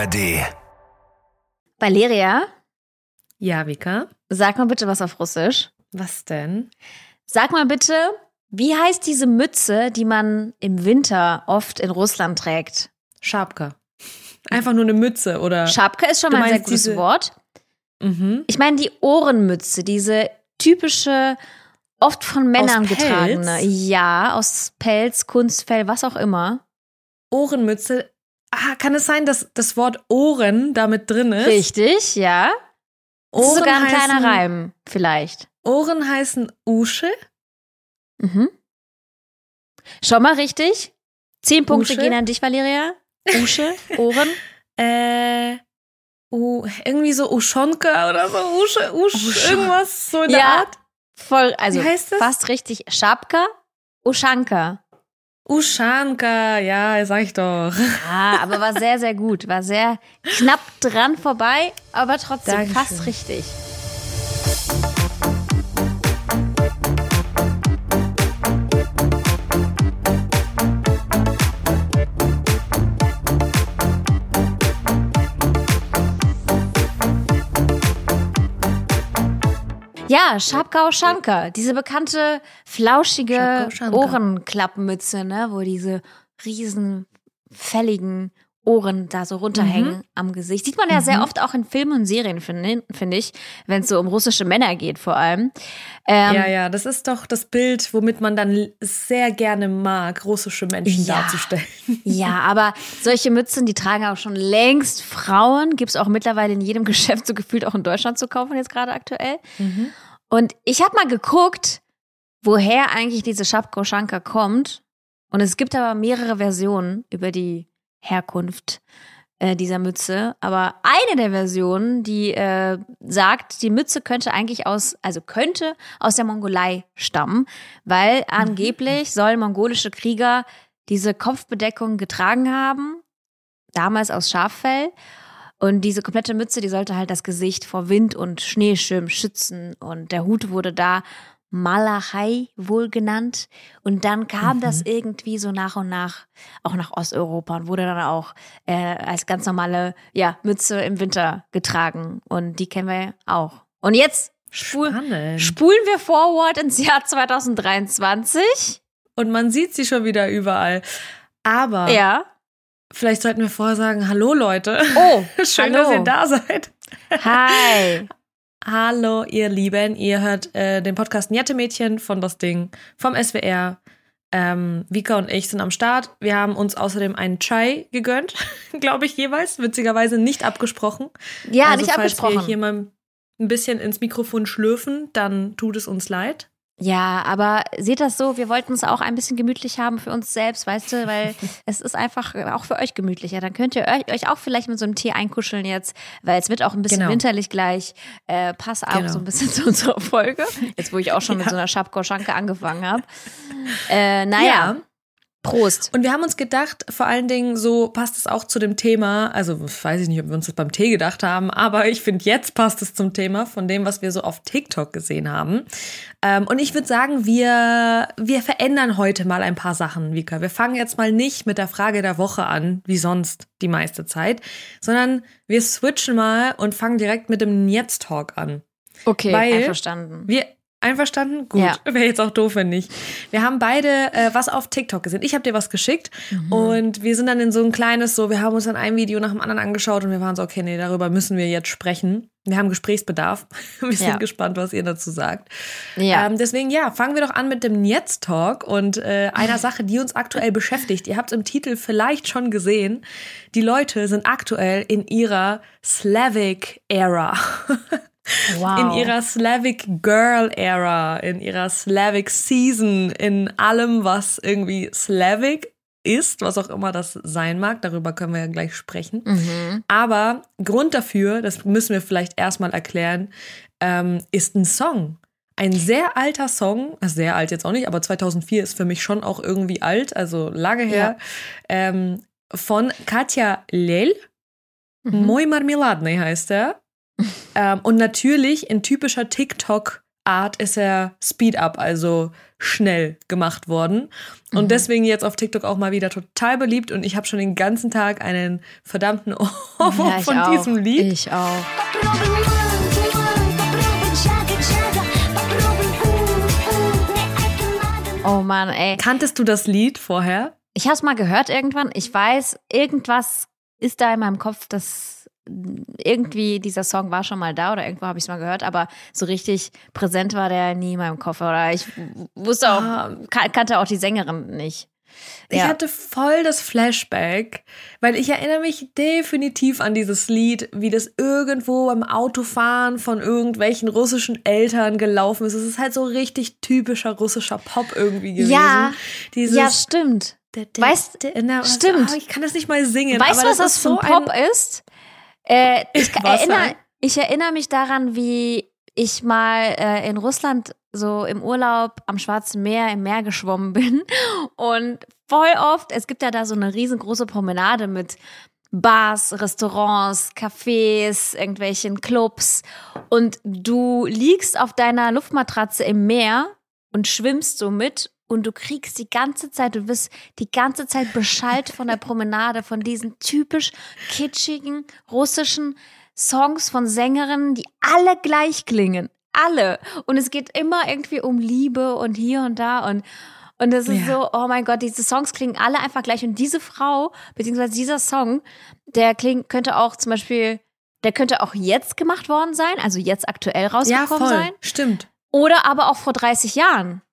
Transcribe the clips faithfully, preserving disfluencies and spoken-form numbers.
R D. Valeria? Ja, Vika? Sag mal bitte was auf Russisch. Was denn? Sag mal bitte, wie heißt diese Mütze, die man im Winter oft in Russland trägt? Schapka. Einfach nur eine Mütze, oder? Schapka ist schon mal ein sehr gutes diese... Wort. Mhm. Ich meine die Ohrenmütze, diese typische, oft von Männern Aus Pelz? getragene. Ja, aus Pelz, Kunstfell, was auch immer. Ohrenmütze. Ah, kann es sein, dass das Wort Ohren damit drin ist? Richtig, ja. Das ist Ohren sogar ein heißen, kleiner Reim, vielleicht. Ohren heißen Usche. Mhm. Schon mal richtig. Zehn Punkte Usche? gehen an dich, Valeria. Usche, Ohren. Äh, uh, irgendwie so Uschonka oder so. Usche, Usch, Usch- irgendwas so in der Ja. Art. Voll, also Wie heißt das? fast richtig. Schapka, Uschanka. Uschanka, ja, sag ich doch. Ah, aber war sehr, sehr gut. War sehr knapp dran vorbei, aber trotzdem Dankeschön. fast richtig. Ja, Schapka-Uschanka, diese bekannte, flauschige Schapka-Uschanka. Ohrenklappenmütze, ne, wo diese riesen, fälligen Ohren da so runterhängen Mhm. am Gesicht. Sieht man ja sehr oft auch in Filmen und Serien, finde find ich, wenn es so um russische Männer geht vor allem. Ähm, Ja, ja, das ist doch das Bild, womit man dann sehr gerne mag, russische Menschen Ja. darzustellen. Ja, aber solche Mützen, die tragen auch schon längst Frauen. Gibt es auch mittlerweile in jedem Geschäft so gefühlt auch in Deutschland zu kaufen, jetzt gerade aktuell. Und ich habe mal geguckt, woher eigentlich diese Schapka-Uschanka kommt. Und es gibt aber mehrere Versionen über die Herkunft äh, dieser Mütze. Aber eine der Versionen, die äh, sagt, die Mütze könnte eigentlich aus, also könnte aus der Mongolei stammen, weil angeblich sollen mongolische Krieger diese Kopfbedeckung getragen haben, damals aus Schaffell. Und diese komplette Mütze, die sollte halt das Gesicht vor Wind und Schneeschirm schützen. Und der Hut wurde da Malachai wohl genannt. Und dann kam Mhm. das irgendwie so nach und nach auch nach Osteuropa und wurde dann auch äh, als ganz normale ja, Mütze im Winter getragen. Und die kennen wir auch. Und jetzt spul Spannend. spulen wir forward ins Jahr zwanzig dreiundzwanzig. Und man sieht sie schon wieder überall. Aber Ja. vielleicht sollten wir vorher sagen, hallo Leute. Oh, Schön, hallo. dass ihr da seid. Hi. Hallo, ihr Lieben. Ihr hört äh, den Podcast Nette Mädchen von Das Ding vom S W R. Ähm, Vika und ich sind am Start. Wir haben uns außerdem einen Chai gegönnt, glaube ich jeweils. Witzigerweise nicht abgesprochen. Ja, also, nicht falls abgesprochen. wir hier mal ein bisschen ins Mikrofon schlürfen, dann tut es uns leid. Ja, aber seht das so, wir wollten es auch ein bisschen gemütlich haben für uns selbst, weißt du, weil es ist einfach auch für euch gemütlicher. Dann könnt ihr euch, euch auch vielleicht mit so einem Tee einkuscheln jetzt, weil es wird auch ein bisschen Genau. winterlich gleich. Äh, passt auch Genau. so ein bisschen zu unserer Folge. Jetzt, wo ich auch schon mit Ja. so einer Schapka-Uschanka angefangen habe. Äh, naja, Ja. Prost. Und wir haben uns gedacht, vor allen Dingen so passt es auch zu dem Thema, also weiß ich nicht, ob wir uns das beim Tee gedacht haben, aber ich finde, jetzt passt es zum Thema von dem, was wir so auf TikTok gesehen haben. Ähm, und ich würde sagen, wir, wir verändern heute mal ein paar Sachen, Vika. Wir fangen jetzt mal nicht mit der Frage der Woche an, wie sonst die meiste Zeit, sondern wir switchen mal und fangen direkt mit dem Jetzt-Talk an. Okay, Weil einverstanden. Wir Einverstanden? Gut. Ja. Wäre jetzt auch doof, wenn nicht. Wir haben beide äh, was auf TikTok gesehen. Ich habe dir was geschickt und wir sind dann in so ein kleines, so, wir haben uns dann ein Video nach dem anderen angeschaut und wir waren so, okay, nee, darüber müssen wir jetzt sprechen. Wir haben Gesprächsbedarf. Wir sind Ja. gespannt, was ihr dazu sagt. Ja. Ähm, deswegen, ja, fangen wir doch an mit dem Jetzt-Talk und äh, einer Sache, die uns aktuell beschäftigt. Ihr habt im Titel vielleicht schon gesehen, die Leute sind aktuell in ihrer Slavic-Ära. Wow. In ihrer Slavic Girl Era, in ihrer Slavic Season, in allem, was irgendwie Slavic ist, was auch immer das sein mag, darüber können wir ja gleich sprechen. Mhm. Aber Grund dafür, das müssen wir vielleicht erstmal erklären, ähm, ist ein Song. Ein sehr alter Song, also sehr alt jetzt auch nicht, aber zweitausendvier ist für mich schon auch irgendwie alt, also lange her, ähm, von Katja Lel. Mhm. Moj Marmeladny heißt er. ähm, und natürlich in typischer TikTok Art ist er Speed Up, also schnell gemacht worden. Und mhm. deswegen jetzt auf TikTok auch mal wieder total beliebt. Und ich habe schon den ganzen Tag einen verdammten Ohrwurm ja, von auch. diesem Lied. Ich auch. Oh Mann, ey. Kanntest du das Lied vorher? Ich habe es mal gehört irgendwann. Ich weiß, irgendwas ist da in meinem Kopf, dass irgendwie dieser Song war schon mal da oder irgendwo habe ich es mal gehört, aber so richtig präsent war der nie in meinem Kopf. Oder ich wusste auch, ah. kannte auch die Sängerin nicht. Ich ja. hatte voll das Flashback, weil ich erinnere mich definitiv an dieses Lied, wie das irgendwo beim Autofahren von irgendwelchen russischen Eltern gelaufen ist. Es ist halt so richtig typischer russischer Pop irgendwie gewesen. Ja, Dieses, ja stimmt. Der, der, weißt, der, na, stimmt. Oh, ich kann das nicht mal singen. Weißt du, aber was das, das für ein Pop ein ist? Äh, ich, erinnere, ich erinnere mich daran, wie ich mal äh, in Russland so im Urlaub am Schwarzen Meer im Meer geschwommen bin und voll oft, es gibt ja da so eine riesengroße Promenade mit Bars, Restaurants, Cafés, irgendwelchen Clubs und du liegst auf deiner Luftmatratze im Meer und schwimmst so mit und du kriegst die ganze Zeit, du wirst die ganze Zeit beschallt von der Promenade, von diesen typisch kitschigen russischen Songs von Sängerinnen, die alle gleich klingen. Alle. Und es geht immer irgendwie um Liebe und hier und da und und es ist ja. so, oh mein Gott, diese Songs klingen alle einfach gleich. Und diese Frau, beziehungsweise dieser Song, der klingt, könnte auch zum Beispiel, der könnte auch jetzt gemacht worden sein, also jetzt aktuell rausgekommen ja, voll. sein. Stimmt. Oder aber auch vor dreißig Jahren.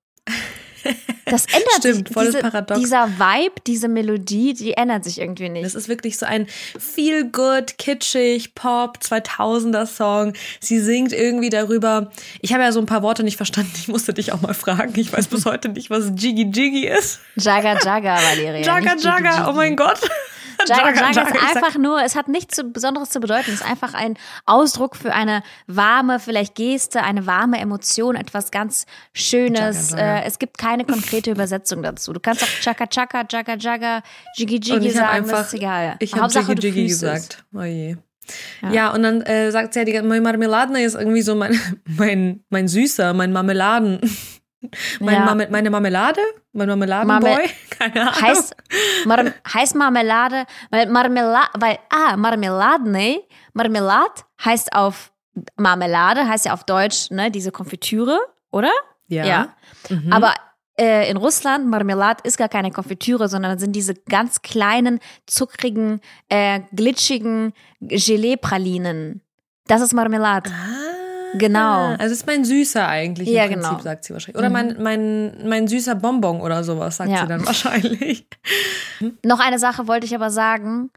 Das ändert Stimmt, sich. Volles Diese, Paradox. Dieser Vibe, diese Melodie, die ändert sich irgendwie nicht. Das ist wirklich so ein feel-good, kitschig, Pop, zweitausender-Song. Sie singt irgendwie darüber. Ich habe ja so ein paar Worte nicht verstanden. Ich musste dich auch mal fragen. Ich weiß bis heute nicht, was Jiggy Jiggy ist. Jaga Jaga, Valeria. Jaga Jaga, oh mein Gott. Jaga Jaga ist einfach nur, es hat nichts zu, Besonderes zu bedeuten. Es ist einfach ein Ausdruck für eine warme, vielleicht Geste, eine warme Emotion, etwas ganz Schönes. Jaga, Jaga. Äh, es gibt keine konkrete Übersetzung dazu. Du kannst auch Chaka Chaka, Jaga Jaga, Jiggy und Jiggy ich sagen, einfach, das ist egal. Ich habe Jiggy Jiggy gesagt. Oh je. Ja. ja, und dann äh, sagt sie ja, die, mein Marmeladne ist irgendwie so mein, mein, mein Süßer, mein Marmeladen. Mein ja. Marme- meine Marmelade? Mein Marmeladenboy? Marmel- Keine Ahnung. Heißt, Mar- heißt Marmelade, weil Marmelade, weil, ah, Marmeladne, Marmelade heißt auf, Marmelade heißt ja auf Deutsch, ne, diese Konfitüre, oder? Ja. ja. Mhm. Aber äh, in Russland, Marmelade ist gar keine Konfitüre, sondern sind diese ganz kleinen, zuckrigen, äh, glitschigen Gelee-Pralinen. Das ist Marmelade. Ah. Genau. Also es ist mein Süßer eigentlich, ja, im Prinzip, genau. sagt sie wahrscheinlich. Oder mhm. mein, mein, mein süßer Bonbon oder sowas, sagt ja. sie dann wahrscheinlich. Noch eine Sache wollte ich aber sagen.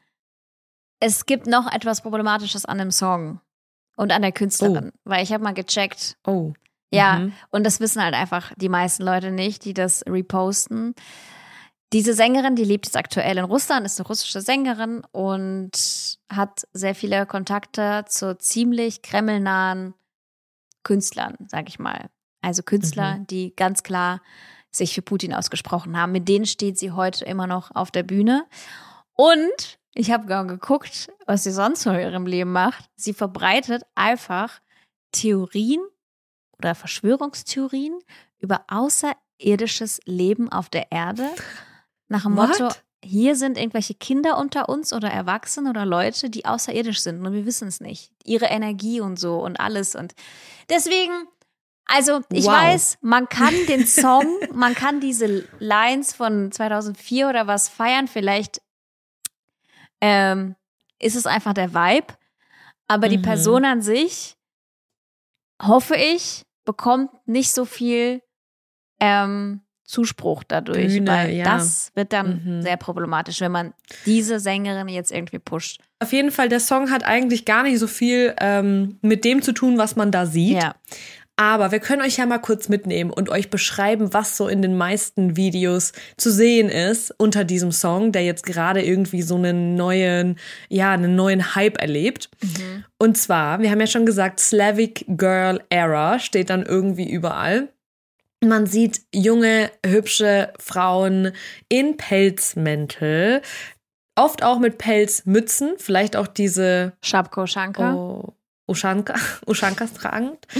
Es gibt noch etwas Problematisches an dem Song und an der Künstlerin, oh. weil ich habe mal gecheckt. Oh. Ja, mhm. und das wissen halt einfach die meisten Leute nicht, die das reposten. Diese Sängerin, die lebt jetzt aktuell in Russland, ist eine russische Sängerin und hat sehr viele Kontakte zu ziemlich kremlnahen Künstlern, sag ich mal. Also Künstler, mhm. die ganz klar sich für Putin ausgesprochen haben. Mit denen steht sie heute immer noch auf der Bühne. Und ich habe gar geguckt, was sie sonst noch in ihrem Leben macht. Sie verbreitet einfach Theorien oder Verschwörungstheorien über außerirdisches Leben auf der Erde. Nach dem What? Motto, hier sind irgendwelche Kinder unter uns oder Erwachsene oder Leute, die außerirdisch sind und wir wissen es nicht. Ihre Energie und so und alles. Und deswegen, also ich wow. weiß, man kann den Song, man kann diese Lines von zweitausendvier oder was feiern. Vielleicht ähm, ist es einfach der Vibe. Aber die mhm. Person an sich, hoffe ich, bekommt nicht so viel ähm, Zuspruch dadurch, Bühne, weil ja. das wird dann mhm. sehr problematisch, wenn man diese Sängerin jetzt irgendwie pusht. Auf jeden Fall, der Song hat eigentlich gar nicht so viel ähm, mit dem zu tun, was man da sieht. Ja. Aber wir können euch ja mal kurz mitnehmen und euch beschreiben, was so in den meisten Videos zu sehen ist unter diesem Song, der jetzt gerade irgendwie so einen neuen, ja, einen neuen Hype erlebt. Mhm. Und zwar, wir haben ja schon gesagt, Slavic Girl Era steht dann irgendwie überall. Man sieht junge, hübsche Frauen in Pelzmäntel, oft auch mit Pelzmützen, vielleicht auch diese Schapko, Schanka. Oh, Ushanka, Ushankas tragend.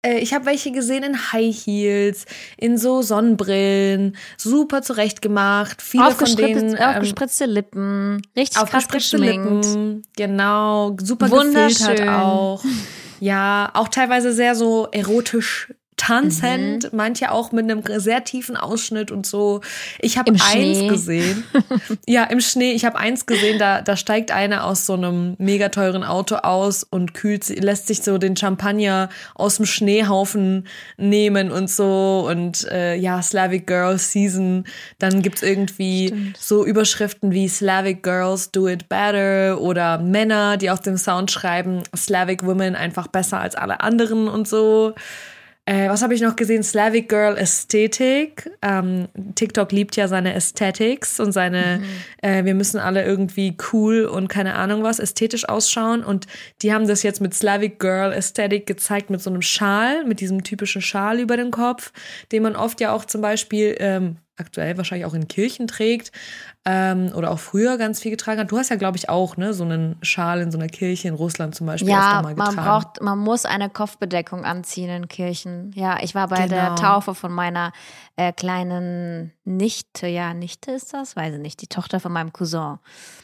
äh, ich habe welche gesehen in High Heels, in so Sonnenbrillen, super zurechtgemacht. Viele von denen ähm, aufgespritzte Lippen, richtig krass geschminkt. Lippen, genau, super Wunderschön. gefiltert auch. Ja, auch teilweise sehr so erotisch tanzend, mhm. manche auch mit einem sehr tiefen Ausschnitt und so. Ich habe eins Schnee. gesehen. Ja, im Schnee. Ich habe eins gesehen, da, da steigt eine aus so einem mega teuren Auto aus und kühlt, lässt sich so den Champagner aus dem Schneehaufen nehmen und so. Und äh, ja, Slavic Girl Season. Dann gibt's irgendwie Stimmt. so Überschriften wie Slavic Girls do it better oder Männer, die auf dem Sound schreiben, Slavic Women einfach besser als alle anderen und so. Äh, was habe ich noch gesehen? Slavic Girl Ästhetik. Ähm, TikTok liebt ja seine Aesthetics und seine, mhm. äh, wir müssen alle irgendwie cool und keine Ahnung was, ästhetisch ausschauen. Und die haben das jetzt mit Slavic Girl Ästhetik gezeigt mit so einem Schal, mit diesem typischen Schal über dem Kopf, den man oft ja auch zum Beispiel ähm, aktuell wahrscheinlich auch in Kirchen trägt ähm, oder auch früher ganz viel getragen hat. Du hast ja, glaube ich, auch ne so einen Schal in so einer Kirche in Russland zum Beispiel ja, öfter mal getragen. man braucht, man muss eine Kopfbedeckung anziehen in Kirchen. Ja, ich war bei Genau. der Taufe von meiner äh, kleinen Nichte. Ja, Nichte ist das? Weiß ich nicht. Die Tochter von meinem Cousin.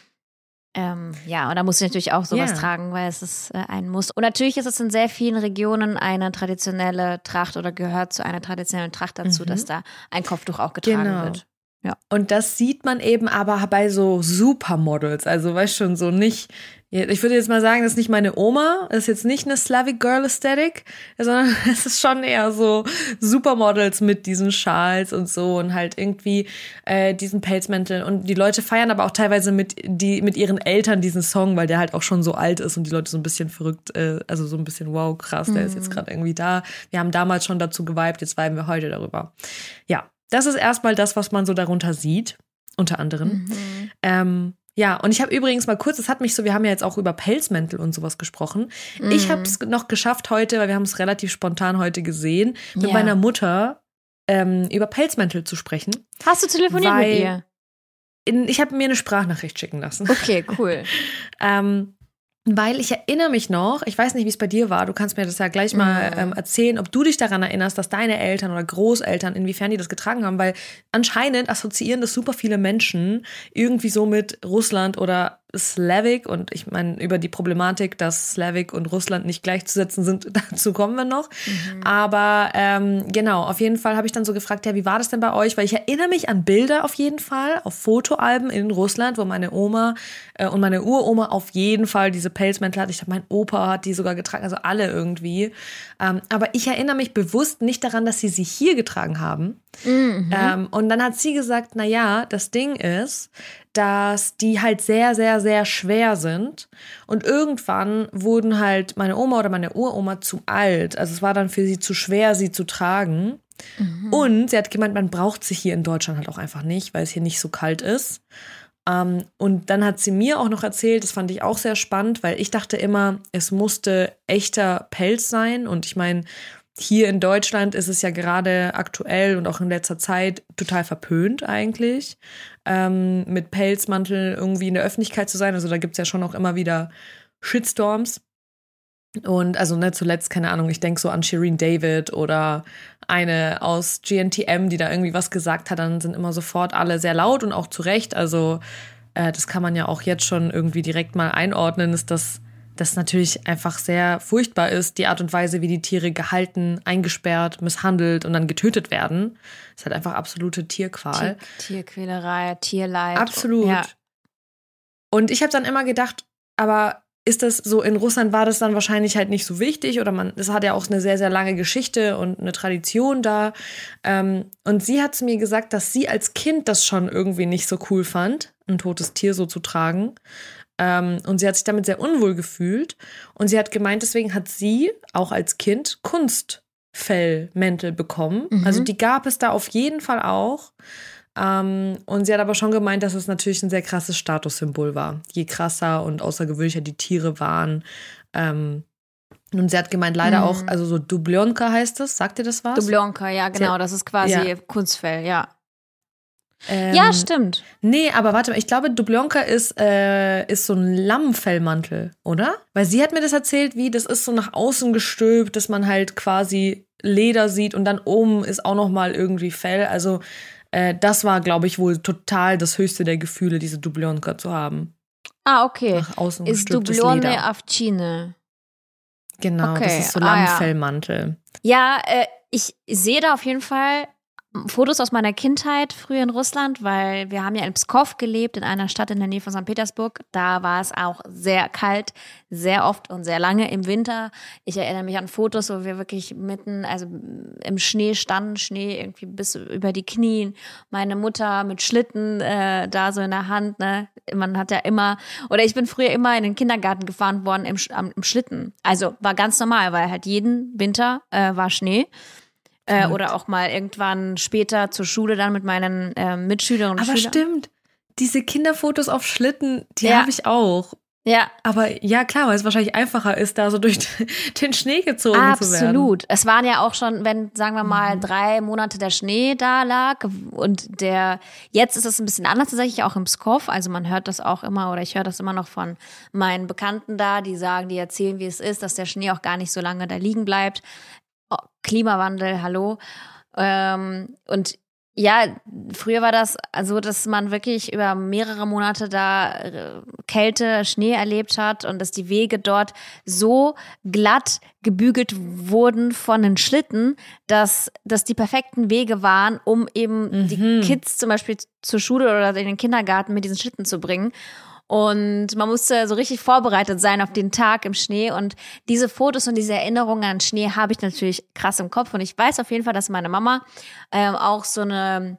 Ähm, ja, und da muss ich natürlich auch sowas yeah. tragen, weil es ist äh, ein Muss. Und natürlich ist es in sehr vielen Regionen eine traditionelle Tracht oder gehört zu einer traditionellen Tracht dazu, mhm. dass da ein Kopftuch auch getragen genau. wird. Ja. Und das sieht man eben aber bei so Supermodels, also weißt schon, so nicht, ich würde jetzt mal sagen, das ist nicht meine Oma, das ist jetzt nicht eine Slavic Girl Aesthetic, sondern es ist schon eher so Supermodels mit diesen Schals und so und halt irgendwie äh, diesen Pelzmänteln und die Leute feiern aber auch teilweise mit die mit ihren Eltern diesen Song, weil der halt auch schon so alt ist und die Leute so ein bisschen verrückt, äh, also so ein bisschen wow, krass, der mhm. ist jetzt gerade irgendwie da. Wir haben damals schon dazu geweibt, jetzt weiben wir heute darüber. Ja. Das ist erstmal das, was man so darunter sieht, unter anderem. Mhm. Ähm, ja, und ich habe übrigens mal kurz, das hat mich so, wir haben ja jetzt auch über Pelzmäntel und sowas gesprochen. Mhm. Ich habe es noch geschafft heute, weil wir haben es relativ spontan heute gesehen, mit ja. meiner Mutter ähm, über Pelzmäntel zu sprechen. Hast du telefoniert mit ihr? In, ich habe mir eine Sprachnachricht schicken lassen. Okay, cool. ähm, Weil ich erinnere mich noch, ich weiß nicht, wie es bei dir war, du kannst mir das ja gleich mal ähm, erzählen, ob du dich daran erinnerst, dass deine Eltern oder Großeltern, inwiefern die das getragen haben, weil anscheinend assoziieren das super viele Menschen irgendwie so mit Russland oder Slavic und ich meine, über die Problematik, dass Slavic und Russland nicht gleichzusetzen sind, dazu kommen wir noch. Mhm. Aber ähm, genau, auf jeden Fall habe ich dann so gefragt, ja, wie war das denn bei euch? Weil ich erinnere mich an Bilder auf jeden Fall, auf Fotoalben in Russland, wo meine Oma äh, und meine Uroma auf jeden Fall diese Pelzmäntel hat. Ich glaube, mein Opa hat die sogar getragen, also alle irgendwie. Ähm, aber ich erinnere mich bewusst nicht daran, dass sie sie hier getragen haben. Mhm. Ähm, und dann hat sie gesagt, na ja, das Ding ist, dass die halt sehr, sehr, sehr schwer sind. Und irgendwann wurden halt meine Oma oder meine Uroma zu alt. Also es war dann für sie zu schwer, sie zu tragen. Mhm. Und sie hat gemeint, man braucht sie hier in Deutschland halt auch einfach nicht, weil es hier nicht so kalt ist. Um, und dann hat sie mir auch noch erzählt, das fand ich auch sehr spannend, weil ich dachte immer, es musste echter Pelz sein. Und ich meine, hier in Deutschland ist es ja gerade aktuell und auch in letzter Zeit total verpönt eigentlich, ähm, mit Pelzmantel irgendwie in der Öffentlichkeit zu sein. Also da gibt es ja schon auch immer wieder Shitstorms. Und also ne, zuletzt, keine Ahnung, ich denke so an Shireen David oder eine aus G N T M, die da irgendwie was gesagt hat, dann sind immer sofort alle sehr laut und auch zu Recht. Also äh, das kann man ja auch jetzt schon irgendwie direkt mal einordnen, ist, dass das natürlich einfach sehr furchtbar ist, die Art und Weise, wie die Tiere gehalten, eingesperrt, misshandelt und dann getötet werden. Das ist halt einfach absolute Tierqual. Tier, Tierquälerei, Tierleid. Absolut. Ja. Und ich habe dann immer gedacht, aber ist das so, in Russland war das dann wahrscheinlich halt nicht so wichtig oder man, das hat ja auch eine sehr, sehr lange Geschichte und eine Tradition da. Ähm, und sie hat zu mir gesagt, dass sie als Kind das schon irgendwie nicht so cool fand, ein totes Tier so zu tragen. Ähm, und sie hat sich damit sehr unwohl gefühlt. Und sie hat gemeint, deswegen hat sie auch als Kind Kunstfellmäntel bekommen. Mhm. Also die gab es da auf jeden Fall auch. Um, und sie hat aber schon gemeint, dass es natürlich ein sehr krasses Statussymbol war. Je krasser und außergewöhnlicher die Tiere waren. Um, und sie hat gemeint, leider mhm. auch, also so Dublonka heißt das. Sagt ihr das was? Dublonka, ja, genau. Hat, das ist quasi ja. Kunstfell, ja. Ähm, ja, stimmt. Nee, aber warte mal, ich glaube, Dublonka ist, äh, ist so ein Lammfellmantel, oder? Weil sie hat mir das erzählt, wie das ist so nach außen gestülpt, dass man halt quasi Leder sieht und dann oben ist auch noch mal irgendwie Fell. Also äh, das war, glaube ich, wohl total das höchste der Gefühle, diese Dublonka zu haben. Ah, okay. Nach außen Ist gestülptes Dublone Leder. Avcine. Genau, Okay. das ist so Ah, ja. Lammfellmantel. Ja, äh, ich sehe da auf jeden Fall Fotos aus meiner Kindheit früher in Russland, weil wir haben ja in Pskov gelebt, in einer Stadt in der Nähe von Sankt Petersburg. Da war es auch sehr kalt, sehr oft und sehr lange im Winter. Ich erinnere mich an Fotos, wo wir wirklich mitten, also im Schnee standen, Schnee irgendwie bis über die Knien. Meine Mutter mit Schlitten äh, da so in der Hand, ne? Man hat ja immer, oder ich bin früher immer in den Kindergarten gefahren worden im, am- im Schlitten. Also war ganz normal, weil halt jeden Winter äh, war Schnee. Äh, oder auch mal irgendwann später zur Schule dann mit meinen äh, Mitschülerinnen und Aber Schülern. stimmt, diese Kinderfotos auf Schlitten, die Ja. habe ich auch. Ja, Aber ja, klar, weil es wahrscheinlich einfacher ist, da so durch den Schnee gezogen zu werden. absolut. Es waren ja auch schon, wenn, sagen wir mal, mhm. drei Monate der Schnee da lag und der, jetzt ist es ein bisschen anders tatsächlich, auch im Pskov. Also man hört das auch immer oder ich höre das immer noch von meinen Bekannten da, die sagen, die erzählen, wie es ist, dass der Schnee auch gar nicht so lange da liegen bleibt. Oh, Klimawandel, hallo. Ähm, und ja, früher war das so, dass man wirklich über mehrere Monate da äh, Kälte, Schnee erlebt hat und dass die Wege dort so glatt gebügelt wurden von den Schlitten, dass das die perfekten Wege waren, um eben Mhm. die Kids zum Beispiel zur Schule oder in den Kindergarten mit diesen Schlitten zu bringen. Und man musste so richtig vorbereitet sein auf den Tag im Schnee. Und diese Fotos und diese Erinnerungen an Schnee habe ich natürlich krass im Kopf. Und ich weiß auf jeden Fall, dass meine Mama ähm, auch so eine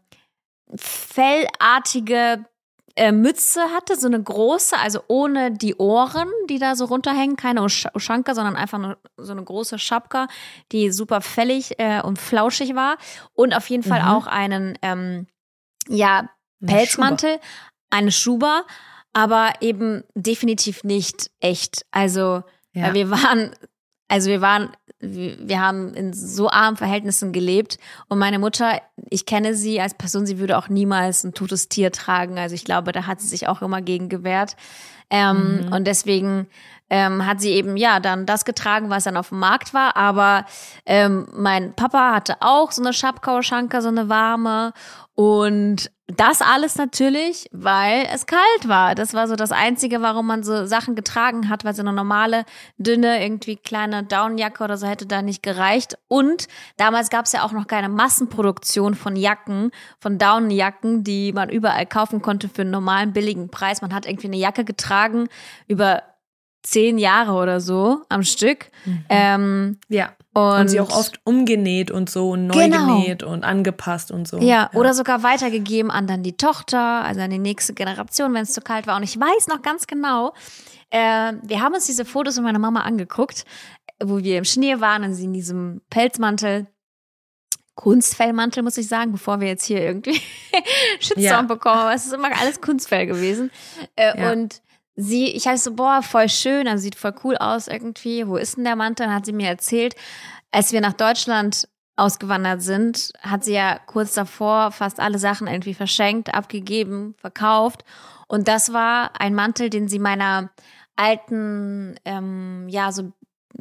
fellartige äh, Mütze hatte, so eine große, also ohne die Ohren, die da so runterhängen, keine Usch- Uschanka, sondern einfach nur so eine große Schapka, die super fällig äh, und flauschig war. Und auf jeden Fall Mhm. auch einen, ähm, ja, Eine Pelzmantel, eine Schuber, aber eben definitiv nicht echt. Also Ja. weil wir waren, also wir waren, wir wir haben in so armen Verhältnissen gelebt und meine Mutter, ich kenne sie als Person, sie würde auch niemals ein totes Tier tragen. Also ich glaube, da hat sie sich auch immer gegen gewehrt. Ähm, Mhm. Und deswegen ähm, hat sie eben ja dann das getragen, was dann auf dem Markt war. Aber ähm, mein Papa hatte auch so eine Schapkauschanka, so eine warme. Und das alles natürlich, weil es kalt war. Das war so das Einzige, warum man so Sachen getragen hat, weil so eine normale, dünne, irgendwie kleine Downjacke oder so hätte da nicht gereicht. Und damals gab es ja auch noch keine Massenproduktion von Jacken, von Daunenjacken, die man überall kaufen konnte für einen normalen, billigen Preis. Man hat irgendwie eine Jacke getragen über zehn Jahre oder so am Stück. Mhm. Ähm, Ja. und, Und sie auch oft umgenäht und so und neu Genau. genäht und angepasst und so. Ja, oder sogar weitergegeben an dann die Tochter, also an die nächste Generation, wenn es zu kalt war. Und ich weiß noch ganz genau, äh, wir haben uns diese Fotos mit meiner Mama angeguckt, wo wir im Schnee waren und sie in diesem Pelzmantel, Kunstfellmantel, muss ich sagen, bevor wir jetzt hier irgendwie Shitstorm Ja. bekommen. Aber es ist immer alles Kunstfell gewesen. Äh, Ja. Und sie, ich heiße so, boah, voll schön, also sieht voll cool aus irgendwie. Wo ist denn der Mantel? Dann hat sie mir erzählt, als wir nach Deutschland ausgewandert sind, hat sie ja kurz davor fast alle Sachen irgendwie verschenkt, abgegeben, verkauft. Und das war ein Mantel, den sie meiner alten, ähm, ja, so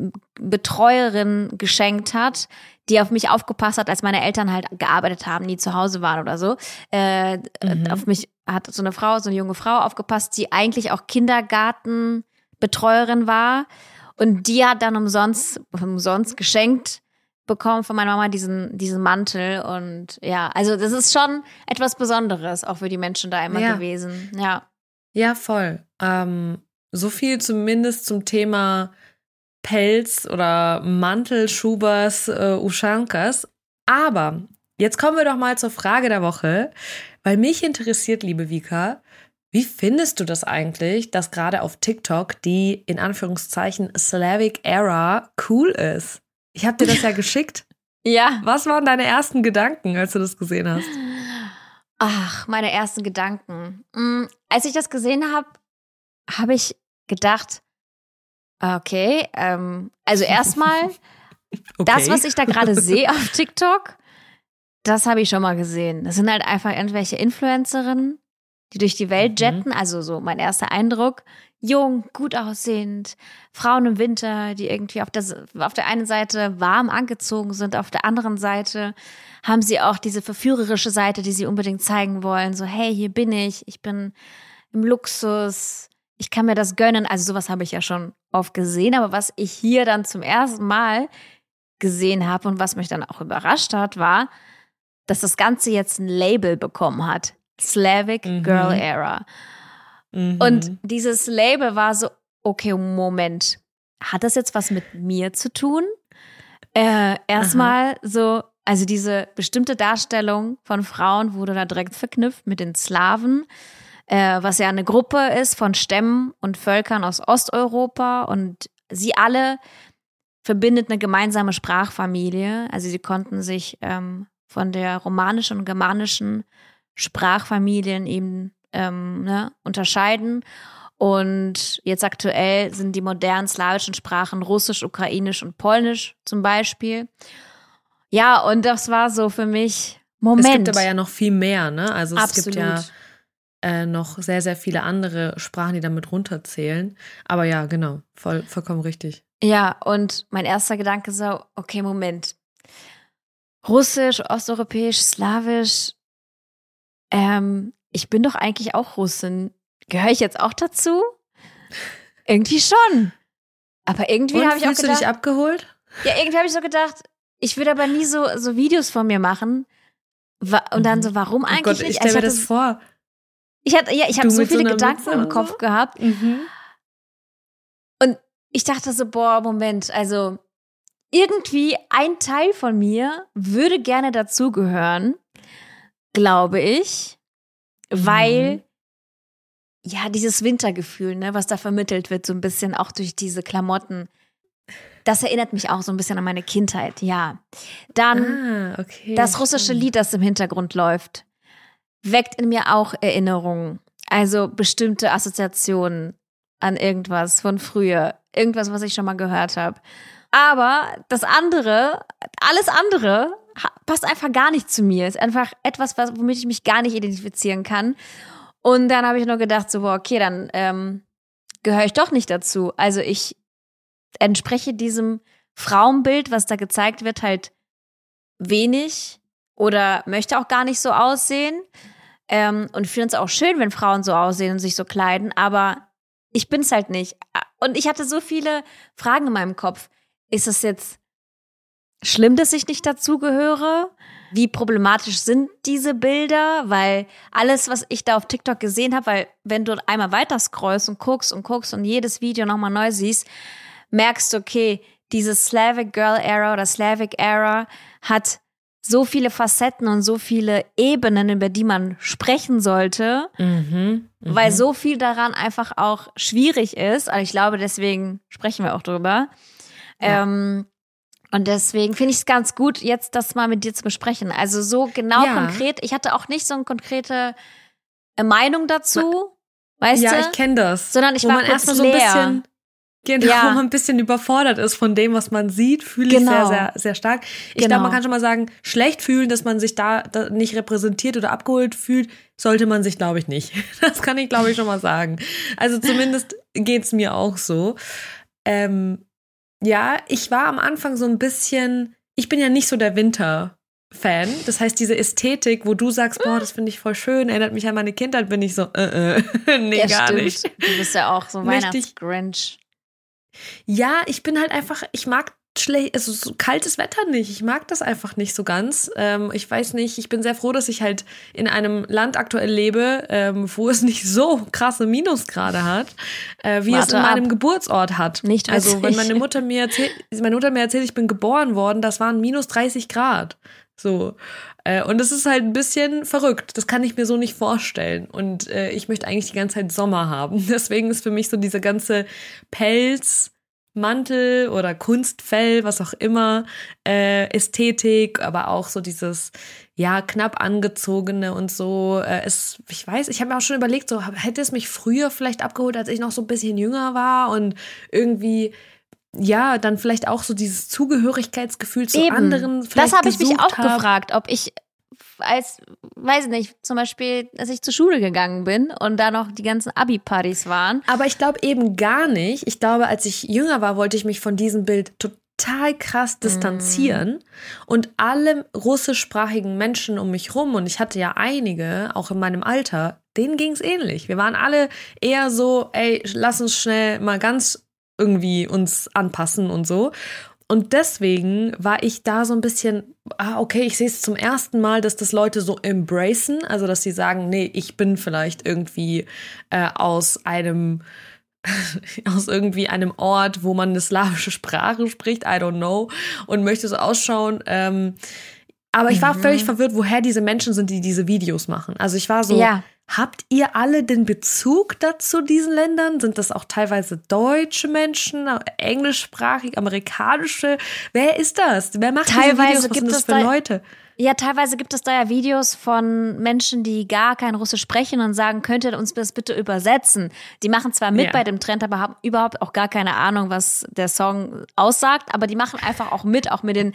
Betreuerin geschenkt hat, die auf mich aufgepasst hat, als meine Eltern halt gearbeitet haben, nie zu Hause waren oder so. Äh, Mhm. Auf mich hat so eine Frau, so eine junge Frau aufgepasst, die eigentlich auch Kindergartenbetreuerin war. Und die hat dann umsonst, umsonst geschenkt bekommen von meiner Mama diesen, diesen Mantel. Und ja, also das ist schon etwas Besonderes, auch für die Menschen da immer Ja. gewesen. Ja. Ja, voll. Ähm, so viel zumindest zum Thema Pelz oder Mantel, Schubers, äh, Uschankas. Aber jetzt kommen wir doch mal zur Frage der Woche, weil mich interessiert, liebe Vika, wie findest du das eigentlich, dass gerade auf TikTok die in Anführungszeichen Slavic Era cool ist? Ich habe dir das ja geschickt. Ja. Was waren deine ersten Gedanken, als du das gesehen hast? Ach, meine ersten Gedanken. Mm, Als ich das gesehen habe, habe ich gedacht, okay, ähm, also erstmal, Okay. das, was ich da gerade sehe auf TikTok, Das habe ich schon mal gesehen. Das sind halt einfach irgendwelche Influencerinnen, die durch die Welt jetten. Mhm. Also so mein erster Eindruck. Jung, gut aussehend, Frauen im Winter, die irgendwie auf der, auf der einen Seite warm angezogen sind, auf der anderen Seite haben sie auch diese verführerische Seite, die sie unbedingt zeigen wollen. So, hey, hier bin ich, ich bin im Luxus, ich kann mir das gönnen. Also sowas habe ich ja schon oft gesehen, aber was ich hier dann zum ersten Mal gesehen habe und was mich dann auch überrascht hat, war, dass das Ganze jetzt ein Label bekommen hat. Slavic mhm. Girl Era. Mhm. Und dieses Label war so, okay, Moment, hat das jetzt was mit mir zu tun? Äh, erstmal so, also diese bestimmte Darstellung von Frauen wurde da direkt verknüpft mit den Slawen, äh, was ja eine Gruppe ist von Stämmen und Völkern aus Osteuropa und sie alle verbindet eine gemeinsame Sprachfamilie. Also sie konnten sich ähm, von der romanischen und germanischen Sprachfamilien eben ähm, ne, unterscheiden. Und jetzt aktuell sind die modernen slawischen Sprachen Russisch, Ukrainisch und Polnisch zum Beispiel. Ja, und das war so für mich, Moment. Es gibt aber ja noch viel mehr, ne? Also es Absolut. gibt ja äh, noch sehr, sehr viele andere Sprachen, die damit runterzählen. Aber ja, genau, voll, vollkommen richtig. Ja, und mein erster Gedanke so, okay, Moment. Russisch, osteuropäisch, slawisch, ähm, ich bin doch eigentlich auch Russin. Gehöre ich jetzt auch dazu? Irgendwie schon. Aber irgendwie habe ich auch gedacht. Fühlst du dich abgeholt? Ja, irgendwie habe ich so gedacht, ich würde aber nie so, so Videos von mir machen. Und dann so, warum eigentlich oh Gott, nicht? Ich stelle mir das vor. Ich hatte, ja, ich habe so viele so Gedanken Mütze im Kopf so? gehabt. Mhm. Und ich dachte so, boah, Moment, also irgendwie ein Teil von mir würde gerne dazugehören, glaube ich. Weil, mhm. ja, dieses Wintergefühl, ne, was da vermittelt wird, so ein bisschen auch durch diese Klamotten, das erinnert mich auch so ein bisschen an meine Kindheit, ja. Dann ah, okay, das russische Lied, das im Hintergrund läuft, weckt in mir auch Erinnerungen, also bestimmte Assoziationen an irgendwas von früher, irgendwas, was ich schon mal gehört habe. Aber das andere, alles andere passt einfach gar nicht zu mir. Ist einfach etwas, was, womit ich mich gar nicht identifizieren kann. Und dann habe ich nur gedacht, so, boah, okay, dann ähm, gehöre ich doch nicht dazu. Also ich entspreche diesem Frauenbild, was da gezeigt wird, halt wenig oder möchte auch gar nicht so aussehen. Ähm, und finde es auch schön, wenn Frauen so aussehen und sich so kleiden, aber ich bin es halt nicht. Und ich hatte so viele Fragen in meinem Kopf. Ist es jetzt schlimm, dass ich nicht dazugehöre? Wie problematisch sind diese Bilder? Weil alles, was ich da auf TikTok gesehen habe, weil wenn du einmal weiter scrollst und guckst und guckst und jedes Video nochmal neu siehst, merkst du, okay, diese Slavic Girl Era oder Slavic Era hat so viele Facetten und so viele Ebenen, über die man sprechen sollte, mhm, weil so viel daran einfach auch schwierig ist. Also ich glaube, deswegen sprechen wir auch drüber. Ja. Ähm, und deswegen finde ich es ganz gut, jetzt das mal mit dir zu besprechen. Also so genau ja. konkret. Ich hatte auch nicht so eine konkrete Meinung dazu, weißt ja, du? Ja, ich kenne das. Sondern ich wo war man kurz erstmal so ein leer. bisschen Genau, ja. wo man ein bisschen überfordert ist von dem, was man sieht, fühle genau. ich sehr, sehr, sehr stark. Ich genau. glaube, man kann schon mal sagen, schlecht fühlen, dass man sich da, da nicht repräsentiert oder abgeholt fühlt, sollte man sich, glaube ich, nicht. Das kann ich, glaube ich, schon mal sagen. Also zumindest geht's mir auch so. Ähm, ja, ich war am Anfang so ein bisschen, ich bin ja nicht so der Winter-Fan. Das heißt, diese Ästhetik, wo du sagst, boah, das finde ich voll schön, erinnert mich an meine Kindheit, bin ich so, äh, äh, nee, ja, gar stimmt. nicht. Du bist ja auch so Weihnachts-Grinch. Ja, ich bin halt einfach, ich mag schle- also so kaltes Wetter nicht. Ich mag das einfach nicht so ganz. Ähm, ich weiß nicht, ich bin sehr froh, dass ich halt in einem Land aktuell lebe, ähm, wo es nicht so krasse Minusgrade hat, äh, wie Warte es in meinem ab. Geburtsort hat. Nicht also wenn meine Mutter mir erzählt, meine Mutter mir erzählt, ich bin geboren worden, das waren minus dreißig Grad. So. Äh, und das ist halt ein bisschen verrückt. Das kann ich mir so nicht vorstellen. Und äh, ich möchte eigentlich die ganze Zeit Sommer haben. Deswegen ist für mich so diese ganze Pelz, Mantel oder Kunstfell, was auch immer, äh, Ästhetik, aber auch so dieses, ja, knapp angezogene und so. Äh, es, ich weiß, ich habe mir auch schon überlegt, so hätte es mich früher vielleicht abgeholt, als ich noch so ein bisschen jünger war und irgendwie, ja, dann vielleicht auch so dieses Zugehörigkeitsgefühl zu Eben. anderen vielleicht Das habe ich mich auch hab. gefragt, ob ich als, weiß nicht, zum Beispiel, als ich zur Schule gegangen bin und da noch die ganzen Abi-Partys waren. Aber ich glaube eben gar nicht. Ich glaube, als ich jünger war, wollte ich mich von diesem Bild total krass distanzieren. Mm. Und alle russischsprachigen Menschen um mich rum, und ich hatte ja einige, auch in meinem Alter, denen ging es ähnlich. Wir waren alle eher so, ey, lass uns schnell mal ganz irgendwie uns anpassen und so. Und deswegen war ich da so ein bisschen, ah, okay, ich sehe es zum ersten Mal, dass das Leute so embracen, also dass sie sagen, nee, ich bin vielleicht irgendwie äh, aus einem aus irgendwie einem Ort, wo man eine slawische Sprache spricht, I don't know, und möchte so ausschauen. Ähm, aber ich war mhm. völlig verwirrt, woher diese Menschen sind, die diese Videos machen. Also ich war so, ja. Habt ihr alle den Bezug dazu, diesen Ländern? Sind das auch teilweise deutsche Menschen, englischsprachig, amerikanische? Wer ist das? Wer macht teilweise diese Videos? Was gibt sind das es für da, Leute? Ja, teilweise gibt es da ja Videos von Menschen, die gar kein Russisch sprechen und sagen, könnt ihr uns das bitte übersetzen? Die machen zwar mit ja. bei dem Trend, aber haben überhaupt auch gar keine Ahnung, was der Song aussagt, aber die machen einfach auch mit, auch mit den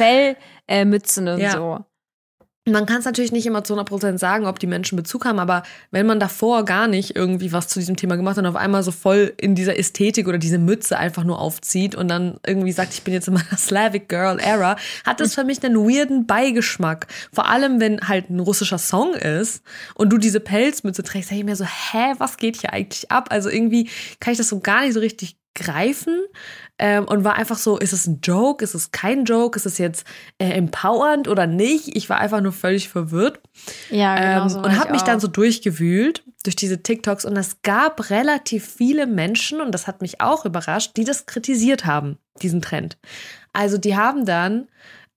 Fellmützen und ja. so. Man kann es natürlich nicht immer zu hundert Prozent sagen, ob die Menschen Bezug haben, aber wenn man davor gar nicht irgendwie was zu diesem Thema gemacht hat und auf einmal so voll in dieser Ästhetik oder diese Mütze einfach nur aufzieht und dann irgendwie sagt, ich bin jetzt in meiner Slavic Girl Era, hat das für mich einen weirden Beigeschmack. Vor allem, wenn halt ein russischer Song ist und du diese Pelzmütze trägst, sag ich mir so, hä, was geht hier eigentlich ab? Also irgendwie kann ich das so gar nicht so richtig greifen ähm, und war einfach so, ist es ein Joke, ist es kein Joke, ist es jetzt äh, empowernd oder nicht? Ich war einfach nur völlig verwirrt. Ja, genau so ähm, und habe mich dann so durchgewühlt durch diese TikToks und es gab relativ viele Menschen, und das hat mich auch überrascht, die das kritisiert haben, diesen Trend. Also die haben dann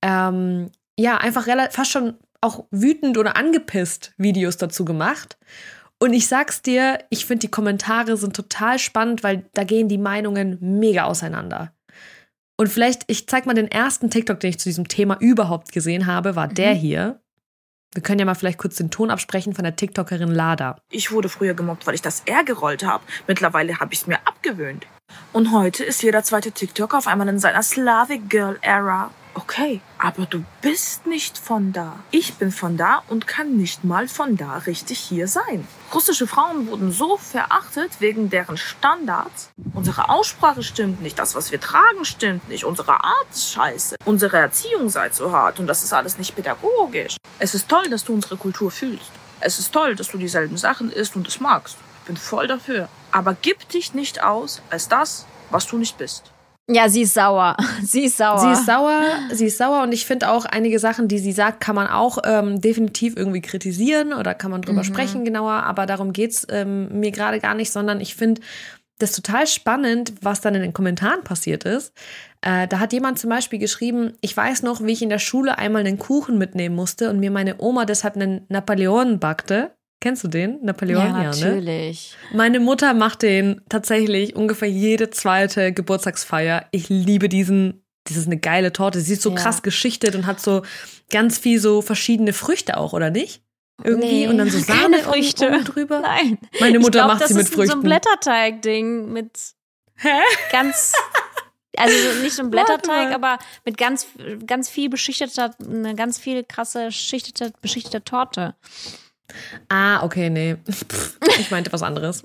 ähm, ja einfach rela- fast schon auch wütend oder angepisst Videos dazu gemacht. Und ich sag's dir, ich finde, die Kommentare sind total spannend, weil da gehen die Meinungen mega auseinander. Und vielleicht, ich zeig mal den ersten TikTok, den ich zu diesem Thema überhaupt gesehen habe, war mhm. der hier. Wir können ja mal vielleicht kurz den Ton absprechen von der TikTokerin Lada. Ich wurde früher gemobbt, weil ich das R gerollt habe. Mittlerweile habe ich es mir abgewöhnt. Und heute ist jeder zweite TikTok auf einmal in seiner Slavic Girl Era. Okay, aber du bist nicht von da. Ich bin von da und kann nicht mal von da richtig hier sein. Russische Frauen wurden so verachtet wegen deren Standards. Unsere Aussprache stimmt nicht, das, was wir tragen, stimmt nicht. Unsere Art ist scheiße. Unsere Erziehung sei zu hart und das ist alles nicht pädagogisch. Es ist toll, dass du unsere Kultur fühlst. Es ist toll, dass du dieselben Sachen isst und es magst. Ich bin voll dafür. Aber gib dich nicht aus als das, was du nicht bist. Ja, sie ist sauer. Sie ist sauer. Sie ist sauer, sie ist sauer und ich finde auch, einige Sachen, die sie sagt, kann man auch ähm, definitiv irgendwie kritisieren oder kann man drüber mhm. sprechen genauer, aber darum geht's ähm, mir gerade gar nicht, sondern ich finde das total spannend, was dann in den Kommentaren passiert ist. Äh, da hat jemand zum Beispiel geschrieben, ich weiß noch, wie ich in der Schule einmal einen Kuchen mitnehmen musste und mir meine Oma deshalb einen Napoleon backte. Kennst du den? Napoleon? Ja, natürlich. Ja, ne? Meine Mutter macht den tatsächlich ungefähr jede zweite Geburtstagsfeier. Ich liebe diesen, das ist eine geile Torte. Sie ist so ja. krass geschichtet und hat so ganz viel so verschiedene Früchte auch, oder nicht? Irgendwie nee, und dann so Sahne Früchte oben drüber. Nein. Meine Mutter glaub, macht sie mit Früchten. Das ist so ein Blätterteig-Ding mit Hä? ganz, also nicht so ein Blätterteig, aber mit ganz, ganz viel beschichteter, eine ganz viel krasse schichtete, beschichtete Torte. Ah, okay, nee. Pff, ich meinte was anderes.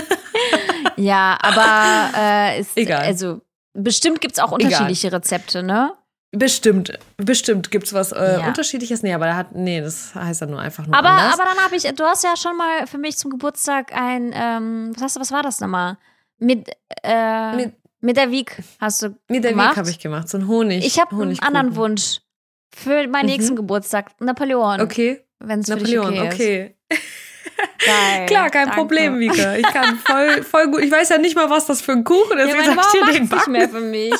Ja, aber äh, ist, egal. Also bestimmt gibt's auch unterschiedliche egal. Rezepte, ne? Bestimmt, bestimmt gibt's was äh, ja. Unterschiedliches. Nee, aber da hat, nee, das heißt dann nur einfach nur aber, anders. Aber dann habe ich, du hast ja schon mal für mich zum Geburtstag ein, ähm, was hast du, was war das nochmal? Mit, äh, mit, mit der Wieg hast du Mit der gemacht? Wieg habe ich gemacht, so ein Honig. Ich habe einen anderen Wunsch für meinen mhm. nächsten Geburtstag, Napoleon. Okay. Wenn's Napoleon, für dich okay. okay. Geil, klar, kein danke. Problem, Vika. Ich kann voll, voll gut. Ich weiß ja nicht mal, was das für ein Kuchen ist. Ja, Wie meine soll ich Mama dir den macht's backen? nicht mehr für mich.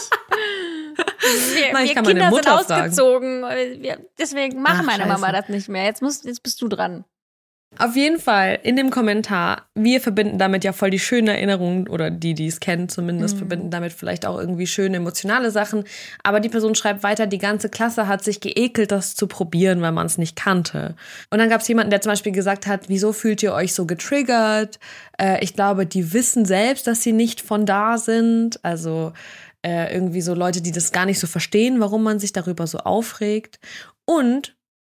Wir, Nein, ich wir kann Kinder meine Mutter sind ausgezogen. Wir, deswegen macht Ach, meine scheiße. Mama das nicht mehr. Jetzt, musst, jetzt bist du dran. Auf jeden Fall in dem Kommentar, wir verbinden damit ja voll die schönen Erinnerungen, oder die, die es kennen zumindest, mhm. verbinden damit vielleicht auch irgendwie schöne emotionale Sachen. Aber die Person schreibt weiter, die ganze Klasse hat sich geekelt, das zu probieren, weil man es nicht kannte. Und dann gab es jemanden, der zum Beispiel gesagt hat, wieso fühlt ihr euch so getriggert? Äh, ich glaube, die wissen selbst, dass sie nicht von da sind. Also äh, irgendwie so Leute, die das gar nicht so verstehen, warum man sich darüber so aufregt. Und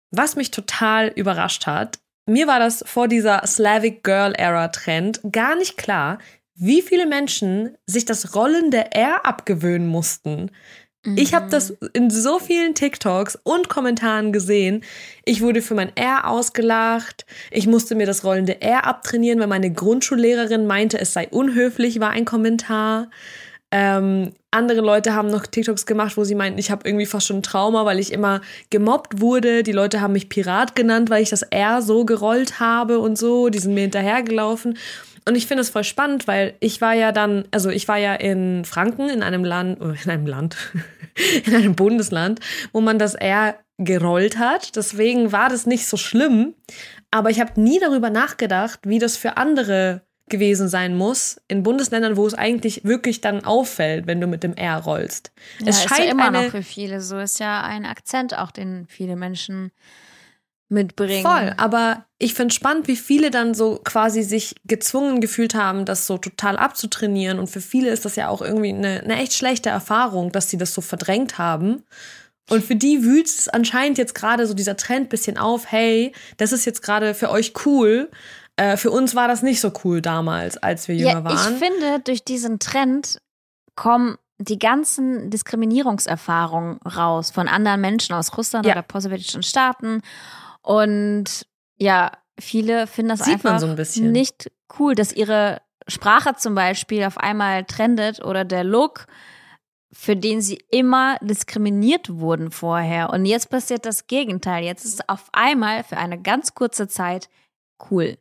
was mich total überrascht hat, mir war das vor dieser Slavic Girl Era Trend gar nicht klar, wie viele Menschen sich das rollende R abgewöhnen mussten. Mhm. Ich habe das in so vielen TikToks und Kommentaren gesehen. Ich wurde für mein R ausgelacht. Ich musste mir das rollende R abtrainieren, weil meine Grundschullehrerin meinte, es sei unhöflich, war ein Kommentar. Ähm, andere Leute haben noch TikToks gemacht, wo sie meinten, ich habe irgendwie fast schon ein Trauma, weil ich immer gemobbt wurde. Die Leute haben mich Pirat genannt, weil ich das R so gerollt habe und so. Die sind mir hinterhergelaufen. Und ich finde es voll spannend, weil ich war ja dann, also ich war ja in Franken, in einem Land, in einem Land, in einem Bundesland, wo man das R gerollt hat. Deswegen war das nicht so schlimm. Aber ich habe nie darüber nachgedacht, wie das für andere gewesen sein muss, in Bundesländern, wo es eigentlich wirklich dann auffällt, wenn du mit dem R rollst. Ja, es scheint ist ja immer eine, noch für viele so. Ist ja ein Akzent auch, den viele Menschen mitbringen. Voll, aber ich finde es spannend, wie viele dann so quasi sich gezwungen gefühlt haben, das so total abzutrainieren. Und für viele ist das ja auch irgendwie eine, eine echt schlechte Erfahrung, dass sie das so verdrängt haben. Und für die wühlt es anscheinend jetzt gerade so dieser Trend bisschen auf, hey, das ist jetzt gerade für euch cool. Äh, für uns war das nicht so cool damals, als wir jünger ja, waren. Ich finde, durch diesen Trend kommen die ganzen Diskriminierungserfahrungen raus von anderen Menschen aus Russland ja. oder postsowjetischen Staaten. Und ja, viele finden das Sieht einfach man so ein bisschen. nicht cool, dass ihre Sprache zum Beispiel auf einmal trendet oder der Look, für den sie immer diskriminiert wurden vorher. Und jetzt passiert das Gegenteil. Jetzt ist es auf einmal für eine ganz kurze Zeit cool.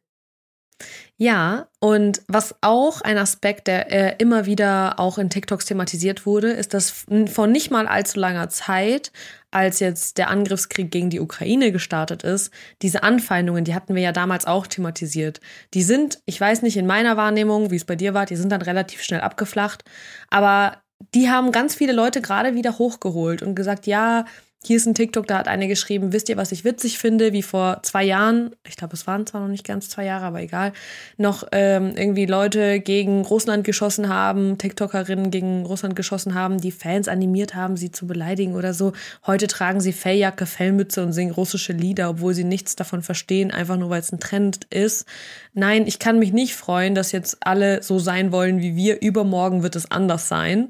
Ja, und was auch ein Aspekt, der äh, immer wieder auch in TikToks thematisiert wurde, ist, dass vor nicht mal allzu langer Zeit, als jetzt der Angriffskrieg gegen die Ukraine gestartet ist, diese Anfeindungen, die hatten wir ja damals auch thematisiert. Die sind, ich weiß nicht, in meiner Wahrnehmung, wie es bei dir war, die sind dann relativ schnell abgeflacht, aber die haben ganz viele Leute gerade wieder hochgeholt und gesagt, ja, hier ist ein TikTok, da hat eine geschrieben, wisst ihr, was ich witzig finde, wie vor zwei Jahren, ich glaube, es waren zwar noch nicht ganz zwei Jahre, aber egal, noch ähm, irgendwie Leute gegen Russland geschossen haben, TikTokerinnen gegen Russland geschossen haben, die Fans animiert haben, sie zu beleidigen oder so. Heute tragen sie Felljacke, Fellmütze und singen russische Lieder, obwohl sie nichts davon verstehen, einfach nur, weil es ein Trend ist. Nein, ich kann mich nicht freuen, dass jetzt alle so sein wollen wie wir. Übermorgen wird es anders sein.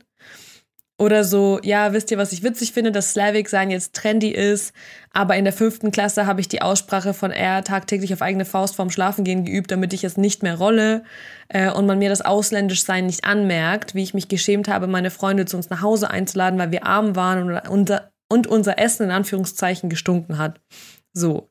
Oder so, ja, wisst ihr, was ich witzig finde, dass Slavic sein jetzt trendy ist, aber in der fünften Klasse habe ich die Aussprache von R tagtäglich auf eigene Faust vorm Schlafengehen geübt, damit ich es nicht mehr rolle äh, und man mir das Ausländischsein nicht anmerkt, wie ich mich geschämt habe, meine Freunde zu uns nach Hause einzuladen, weil wir arm waren und unser, und unser Essen in Anführungszeichen gestunken hat. So.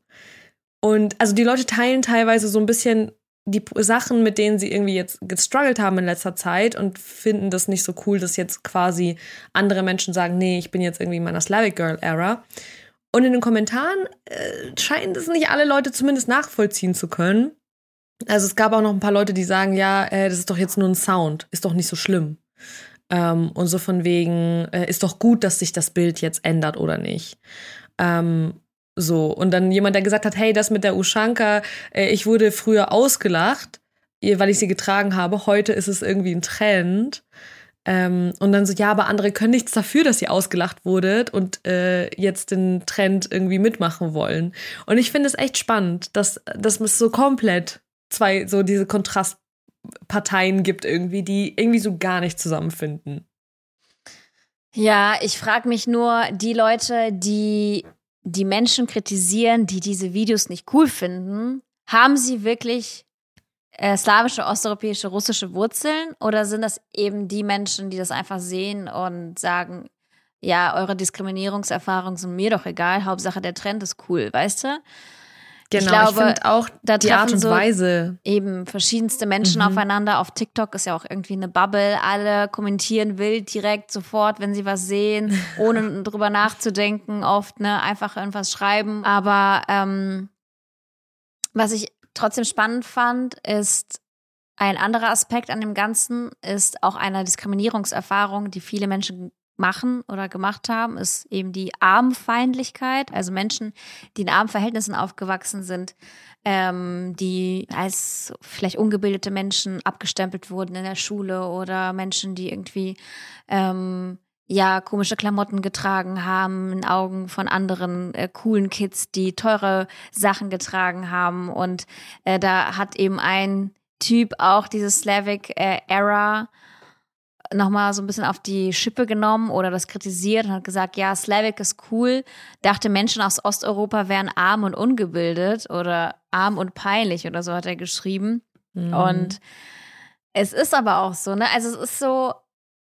Und also die Leute teilen teilweise so ein bisschen die Sachen, mit denen sie irgendwie jetzt gestruggelt haben in letzter Zeit und finden das nicht so cool, dass jetzt quasi andere Menschen sagen, nee, ich bin jetzt irgendwie in meiner Slavic Girl Era. Und in den Kommentaren äh, scheinen das nicht alle Leute zumindest nachvollziehen zu können. Also es gab auch noch ein paar Leute, die sagen, ja, äh, das ist doch jetzt nur ein Sound, ist doch nicht so schlimm. Ähm, und so von wegen, äh, ist doch gut, dass sich das Bild jetzt ändert oder nicht. Ähm, So, und dann jemand, der gesagt hat, hey, das mit der Uschanka, äh, ich wurde früher ausgelacht, weil ich sie getragen habe, heute ist es irgendwie ein Trend. Ähm, und dann so, ja, aber andere können nichts dafür, dass ihr ausgelacht wurdet und äh, jetzt den Trend irgendwie mitmachen wollen. Und ich finde es echt spannend, dass, dass es so komplett zwei, so diese Kontrastparteien gibt irgendwie, die irgendwie so gar nicht zusammenfinden. Ja, ich frage mich nur, die Leute, die die Menschen kritisieren, die diese Videos nicht cool finden, haben sie wirklich äh, slawische, osteuropäische, russische Wurzeln oder sind das eben die Menschen, die das einfach sehen und sagen, ja, eure Diskriminierungserfahrungen sind mir doch egal, Hauptsache der Trend ist cool, weißt du? Genau, ich, glaube, ich finde auch da die Art und so Weise. Eben verschiedenste Menschen mhm. aufeinander. Auf TikTok ist ja auch irgendwie eine Bubble. Alle kommentieren wild direkt sofort, wenn sie was sehen, ohne drüber nachzudenken. Oft, ne, einfach irgendwas schreiben. Aber ähm, was ich trotzdem spannend fand, ist ein anderer Aspekt an dem Ganzen, ist auch eine Diskriminierungserfahrung, die viele Menschen machen oder gemacht haben, ist eben die Armenfeindlichkeit. Also Menschen, die in armen Verhältnissen aufgewachsen sind, ähm, die als vielleicht ungebildete Menschen abgestempelt wurden in der Schule oder Menschen, die irgendwie ähm, ja, komische Klamotten getragen haben in Augen von anderen äh, coolen Kids, die teure Sachen getragen haben. Und äh, da hat eben ein Typ auch diese Slavic äh, Era nochmal so ein bisschen auf die Schippe genommen oder das kritisiert und hat gesagt, ja, Slavic ist cool. Dachte, Menschen aus Osteuropa wären arm und ungebildet oder arm und peinlich oder so hat er geschrieben. Mhm. Und es ist aber auch so, ne? Also es ist so,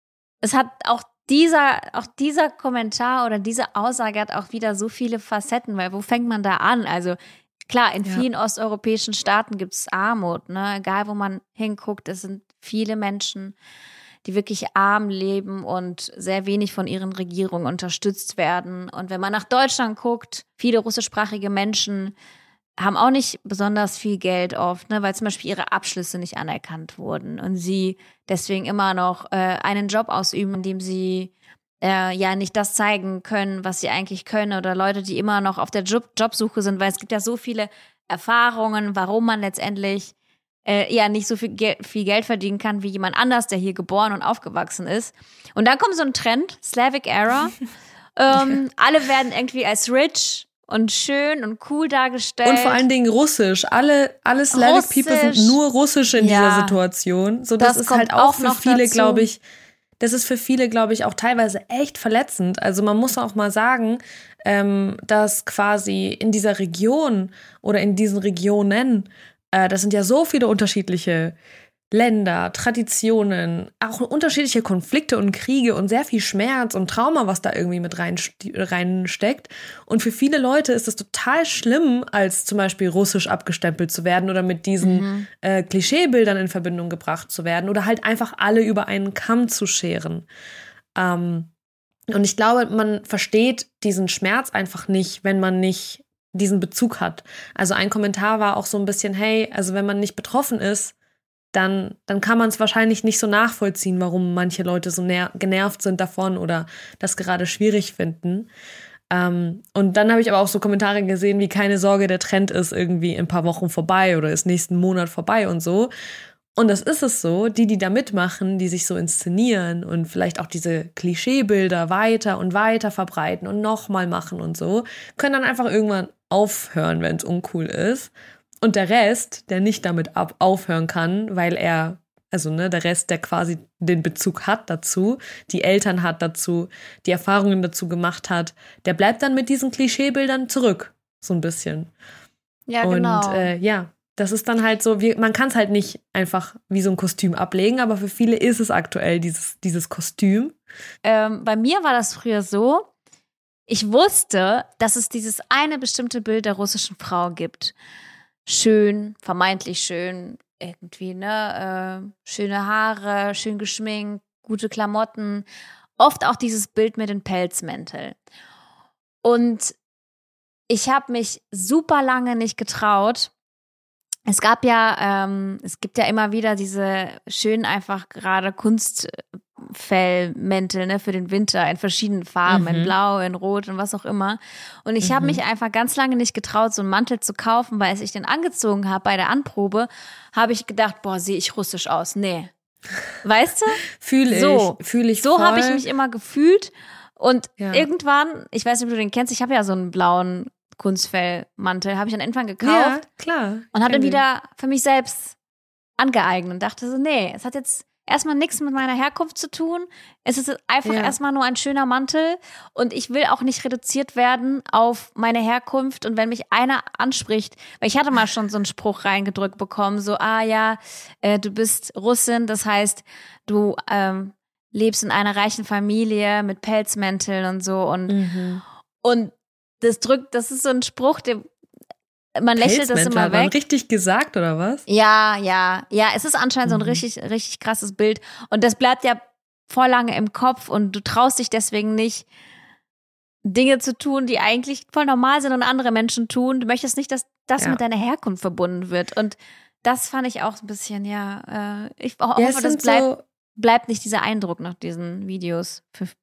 es hat auch Dieser, auch dieser Kommentar oder diese Aussage hat auch wieder so viele Facetten, weil wo fängt man da an? Also klar, in ja. vielen osteuropäischen Staaten gibt es Armut, ne? Egal wo man hinguckt, es sind viele Menschen, die wirklich arm leben und sehr wenig von ihren Regierungen unterstützt werden. Und wenn man nach Deutschland guckt, viele russischsprachige Menschen haben auch nicht besonders viel Geld oft, ne, weil zum Beispiel ihre Abschlüsse nicht anerkannt wurden und sie deswegen immer noch äh, einen Job ausüben, in dem sie äh, ja nicht das zeigen können, was sie eigentlich können, oder Leute, die immer noch auf der Job Jobsuche sind, weil es gibt ja so viele Erfahrungen, warum man letztendlich äh, ja nicht so viel, Ge- viel Geld verdienen kann wie jemand anders, der hier geboren und aufgewachsen ist. Und dann kommt so ein Trend, Slavic Era. ähm, alle werden irgendwie als rich und schön und cool dargestellt. Und vor allen Dingen russisch. Alle, alle Slavic Russisch. People sind nur russisch in ja. dieser Situation. So, das, das ist halt auch, auch für viele, glaube ich, das ist für viele, glaube ich, auch teilweise echt verletzend. Also man muss auch mal sagen, ähm, dass quasi in dieser Region oder in diesen Regionen, äh, das sind ja so viele unterschiedliche Länder, Traditionen, auch unterschiedliche Konflikte und Kriege und sehr viel Schmerz und Trauma, was da irgendwie mit rein, reinsteckt. Und für viele Leute ist es total schlimm, als zum Beispiel russisch abgestempelt zu werden oder mit diesen mhm. äh, Klischeebildern in Verbindung gebracht zu werden oder halt einfach alle über einen Kamm zu scheren. Ähm, und ich glaube, man versteht diesen Schmerz einfach nicht, wenn man nicht diesen Bezug hat. Also ein Kommentar war auch so ein bisschen, hey, also wenn man nicht betroffen ist, Dann, dann kann man es wahrscheinlich nicht so nachvollziehen, warum manche Leute so ner- genervt sind davon oder das gerade schwierig finden. Ähm, und dann habe ich aber auch so Kommentare gesehen, wie keine Sorge, der Trend ist irgendwie in ein paar Wochen vorbei oder ist nächsten Monat vorbei und so. Und das ist es so, die, die da mitmachen, die sich so inszenieren und vielleicht auch diese Klischeebilder weiter und weiter verbreiten und nochmal machen und so, können dann einfach irgendwann aufhören, wenn es uncool ist. Und der Rest, der nicht damit ab- aufhören kann, weil er, also ne, der Rest, der quasi den Bezug hat dazu, die Eltern hat dazu, die Erfahrungen dazu gemacht hat, der bleibt dann mit diesen Klischeebildern zurück, so ein bisschen. Ja, genau. Und äh, ja, das ist dann halt so, wie, man kann es halt nicht einfach wie so ein Kostüm ablegen, aber für viele ist es aktuell dieses, dieses Kostüm. Ähm, bei mir war das früher so, ich wusste, dass es dieses eine bestimmte Bild der russischen Frau gibt. Schön, vermeintlich schön, irgendwie, ne, äh, schöne Haare, schön geschminkt, gute Klamotten, oft auch dieses Bild mit den Pelzmänteln. Und ich habe mich super lange nicht getraut. Es gab ja, ähm, es gibt ja immer wieder diese schönen, einfach gerade Kunstfellmäntel, ne, für den Winter in verschiedenen Farben, mhm. in Blau, in Rot und was auch immer. Und ich mhm. habe mich einfach ganz lange nicht getraut, so einen Mantel zu kaufen, weil als ich den angezogen habe bei der Anprobe, habe ich gedacht, boah, sehe ich russisch aus. Nee. Weißt du? Fühle ich, so. fühle ich So voll. habe ich mich immer gefühlt. Und ja. irgendwann, ich weiß nicht, ob du den kennst, ich habe ja so einen blauen Kunstfellmantel, habe ich dann irgendwann gekauft. Ja, klar. Und habe dann wieder für mich selbst angeeignet und dachte so, nee, es hat jetzt erstmal nichts mit meiner Herkunft zu tun. Es ist einfach ja. erstmal nur ein schöner Mantel und ich will auch nicht reduziert werden auf meine Herkunft. Und wenn mich einer anspricht, weil ich hatte mal schon so einen Spruch reingedrückt bekommen, so, ah ja, äh, du bist Russin, das heißt, du ähm, lebst in einer reichen Familie mit Pelzmänteln und so und, mhm. und das drückt, das ist so ein Spruch, der man lächelt das immer weg. Richtig gesagt, oder was? Ja, ja, ja, es ist anscheinend mhm. so ein richtig, richtig krasses Bild und das bleibt ja voll lange im Kopf und du traust dich deswegen nicht, Dinge zu tun, die eigentlich voll normal sind und andere Menschen tun. Du möchtest nicht, dass das ja. mit deiner Herkunft verbunden wird und das fand ich auch ein bisschen, ja, äh, ich hoffe, ja, das bleibt, so bleibt nicht dieser Eindruck nach diesen Videos für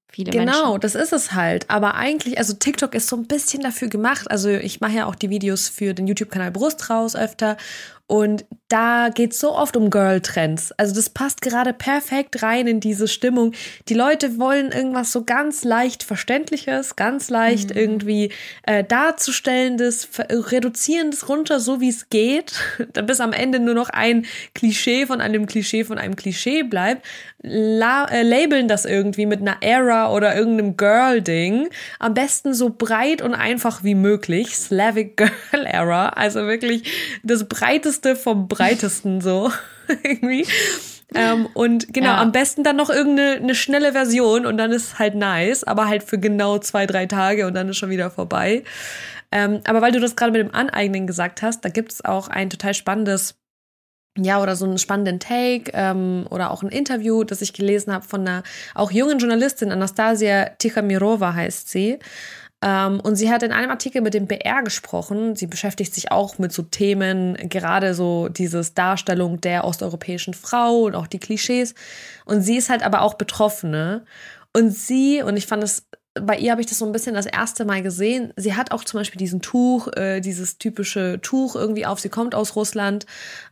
viele genau, Menschen. Genau, das ist es halt. Aber eigentlich, also TikTok ist so ein bisschen dafür gemacht. Also ich mache ja auch die Videos für den YouTube-Kanal Brust raus öfter. Und da geht's so oft um Girl-Trends. Also das passt gerade perfekt rein in diese Stimmung. Die Leute wollen irgendwas so ganz leicht Verständliches, ganz leicht mhm. irgendwie äh, Darzustellendes, Reduzierendes runter, so wie es geht, bis am Ende nur noch ein Klischee von einem Klischee von einem Klischee bleibt. La- äh, labeln das irgendwie mit einer Era oder irgendeinem Girl-Ding. Am besten so breit und einfach wie möglich. Slavic Girl Era. Also wirklich das breiteste vom breitesten so irgendwie. Ähm, und genau, ja. am besten dann noch irgendeine eine schnelle Version und dann ist halt nice, aber halt für genau zwei, drei Tage und dann ist schon wieder vorbei. Ähm, aber weil du das gerade mit dem Aneignen gesagt hast, da gibt es auch ein total spannendes Ja, oder so einen spannenden Take ähm, oder auch ein Interview, das ich gelesen habe von einer auch jungen Journalistin, Anastasia Tikhamirova heißt sie. Ähm, und sie hat in einem Artikel mit dem B R gesprochen. Sie beschäftigt sich auch mit so Themen, gerade so dieses Darstellung der osteuropäischen Frau und auch die Klischees. Und sie ist halt aber auch Betroffene. Und sie, und ich fand es, bei ihr habe ich das so ein bisschen das erste Mal gesehen, sie hat auch zum Beispiel diesen Tuch, äh, dieses typische Tuch irgendwie auf, sie kommt aus Russland.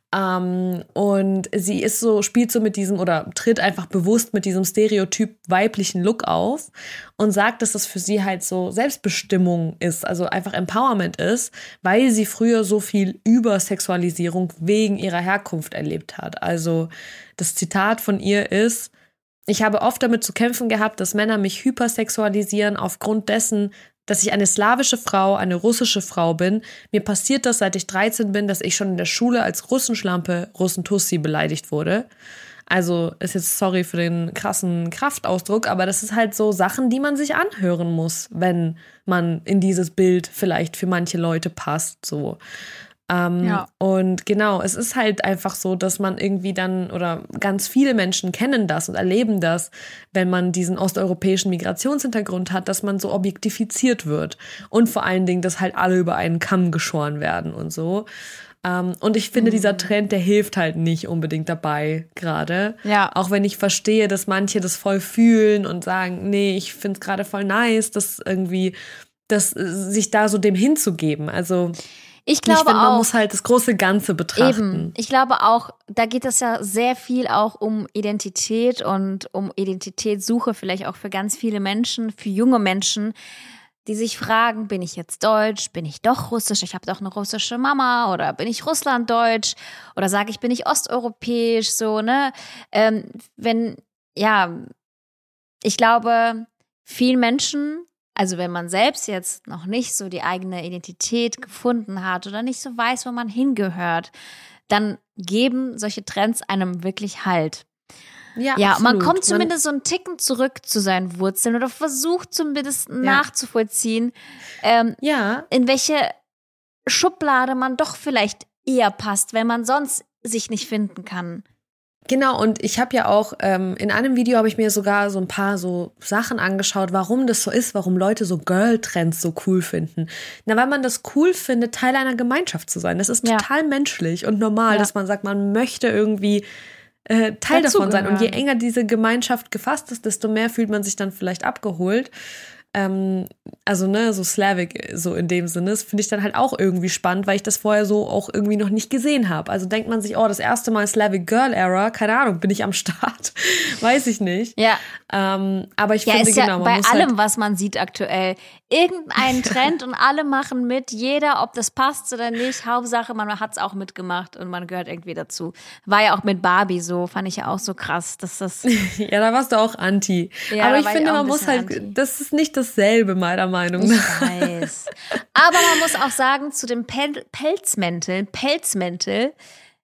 Um, und sie ist so, spielt so mit diesem oder tritt einfach bewusst mit diesem Stereotyp weiblichen Look auf und sagt, dass das für sie halt so Selbstbestimmung ist, also einfach Empowerment ist, weil sie früher so viel Übersexualisierung wegen ihrer Herkunft erlebt hat. Also das Zitat von ihr ist: Ich habe oft damit zu kämpfen gehabt, dass Männer mich hypersexualisieren aufgrund dessen, dass ich eine slawische Frau, eine russische Frau bin. Mir passiert das, seit ich dreizehn bin, dass ich schon in der Schule als Russenschlampe, Russentussi beleidigt wurde. Also ist jetzt, sorry für den krassen Kraftausdruck, aber das ist halt so Sachen, die man sich anhören muss, wenn man in dieses Bild vielleicht für manche Leute passt, so. Ähm, ja. Und genau, es ist halt einfach so, dass man irgendwie dann, oder ganz viele Menschen kennen das und erleben das, wenn man diesen osteuropäischen Migrationshintergrund hat, dass man so objektifiziert wird und vor allen Dingen, dass halt alle über einen Kamm geschoren werden und so. Ähm, und ich finde, mhm. dieser Trend, der hilft halt nicht unbedingt dabei gerade. Ja. Auch wenn ich verstehe, dass manche das voll fühlen und sagen, nee, ich finde es gerade voll nice, dass irgendwie, dass sich da so dem hinzugeben. Also Ich glaube ich finde, man auch, muss halt das große Ganze betrachten. Eben. Ich glaube auch, da geht es ja sehr viel auch um Identität und um Identitätssuche vielleicht auch für ganz viele Menschen, für junge Menschen, die sich fragen, bin ich jetzt deutsch, bin ich doch russisch, ich habe doch eine russische Mama, oder bin ich russlanddeutsch, oder sage ich, bin ich osteuropäisch, so, ne? Ähm, wenn, ja, ich glaube, vielen Menschen, also wenn man selbst jetzt noch nicht so die eigene Identität gefunden hat oder nicht so weiß, wo man hingehört, dann geben solche Trends einem wirklich Halt. Ja, ja, absolut. man kommt zumindest so einen Ticken zurück zu seinen Wurzeln oder versucht zumindest ja. nachzuvollziehen, ähm, ja. in welche Schublade man doch vielleicht eher passt, wenn man sonst sich nicht finden kann. Genau, und ich habe ja auch, ähm, in einem Video habe ich mir sogar so ein paar so Sachen angeschaut, warum das so ist, warum Leute so Girl-Trends so cool finden. Na, weil man das cool findet, Teil einer Gemeinschaft zu sein. Das ist ja. total menschlich und normal, ja. dass man sagt, man möchte irgendwie äh, Teil dazu davon sein. gehören. Und je enger diese Gemeinschaft gefasst ist, desto mehr fühlt man sich dann vielleicht abgeholt. Ähm, also, ne, so Slavic, so in dem Sinne, das finde ich dann halt auch irgendwie spannend, weil ich das vorher so auch irgendwie noch nicht gesehen habe. Also denkt man sich, oh, das erste Mal Slavic Girl Era, keine Ahnung, bin ich am Start? Weiß ich nicht. Ja. Ähm, aber ich ja, finde, ist ja genau, man bei muss allem, halt was man sieht aktuell, irgendein Trend und alle machen mit, jeder, ob das passt oder nicht, Hauptsache, man hat es auch mitgemacht und man gehört irgendwie dazu. War ja auch mit Barbie so, fand ich ja auch so krass, dass das... ja, da warst du auch anti. Ja, aber ich ich finde, man muss halt, anti. das ist nicht dasselbe, meiner Meinung nach. Ich weiß. Aber man muss auch sagen, zu den Pel- Pelzmänteln, Pelzmäntel,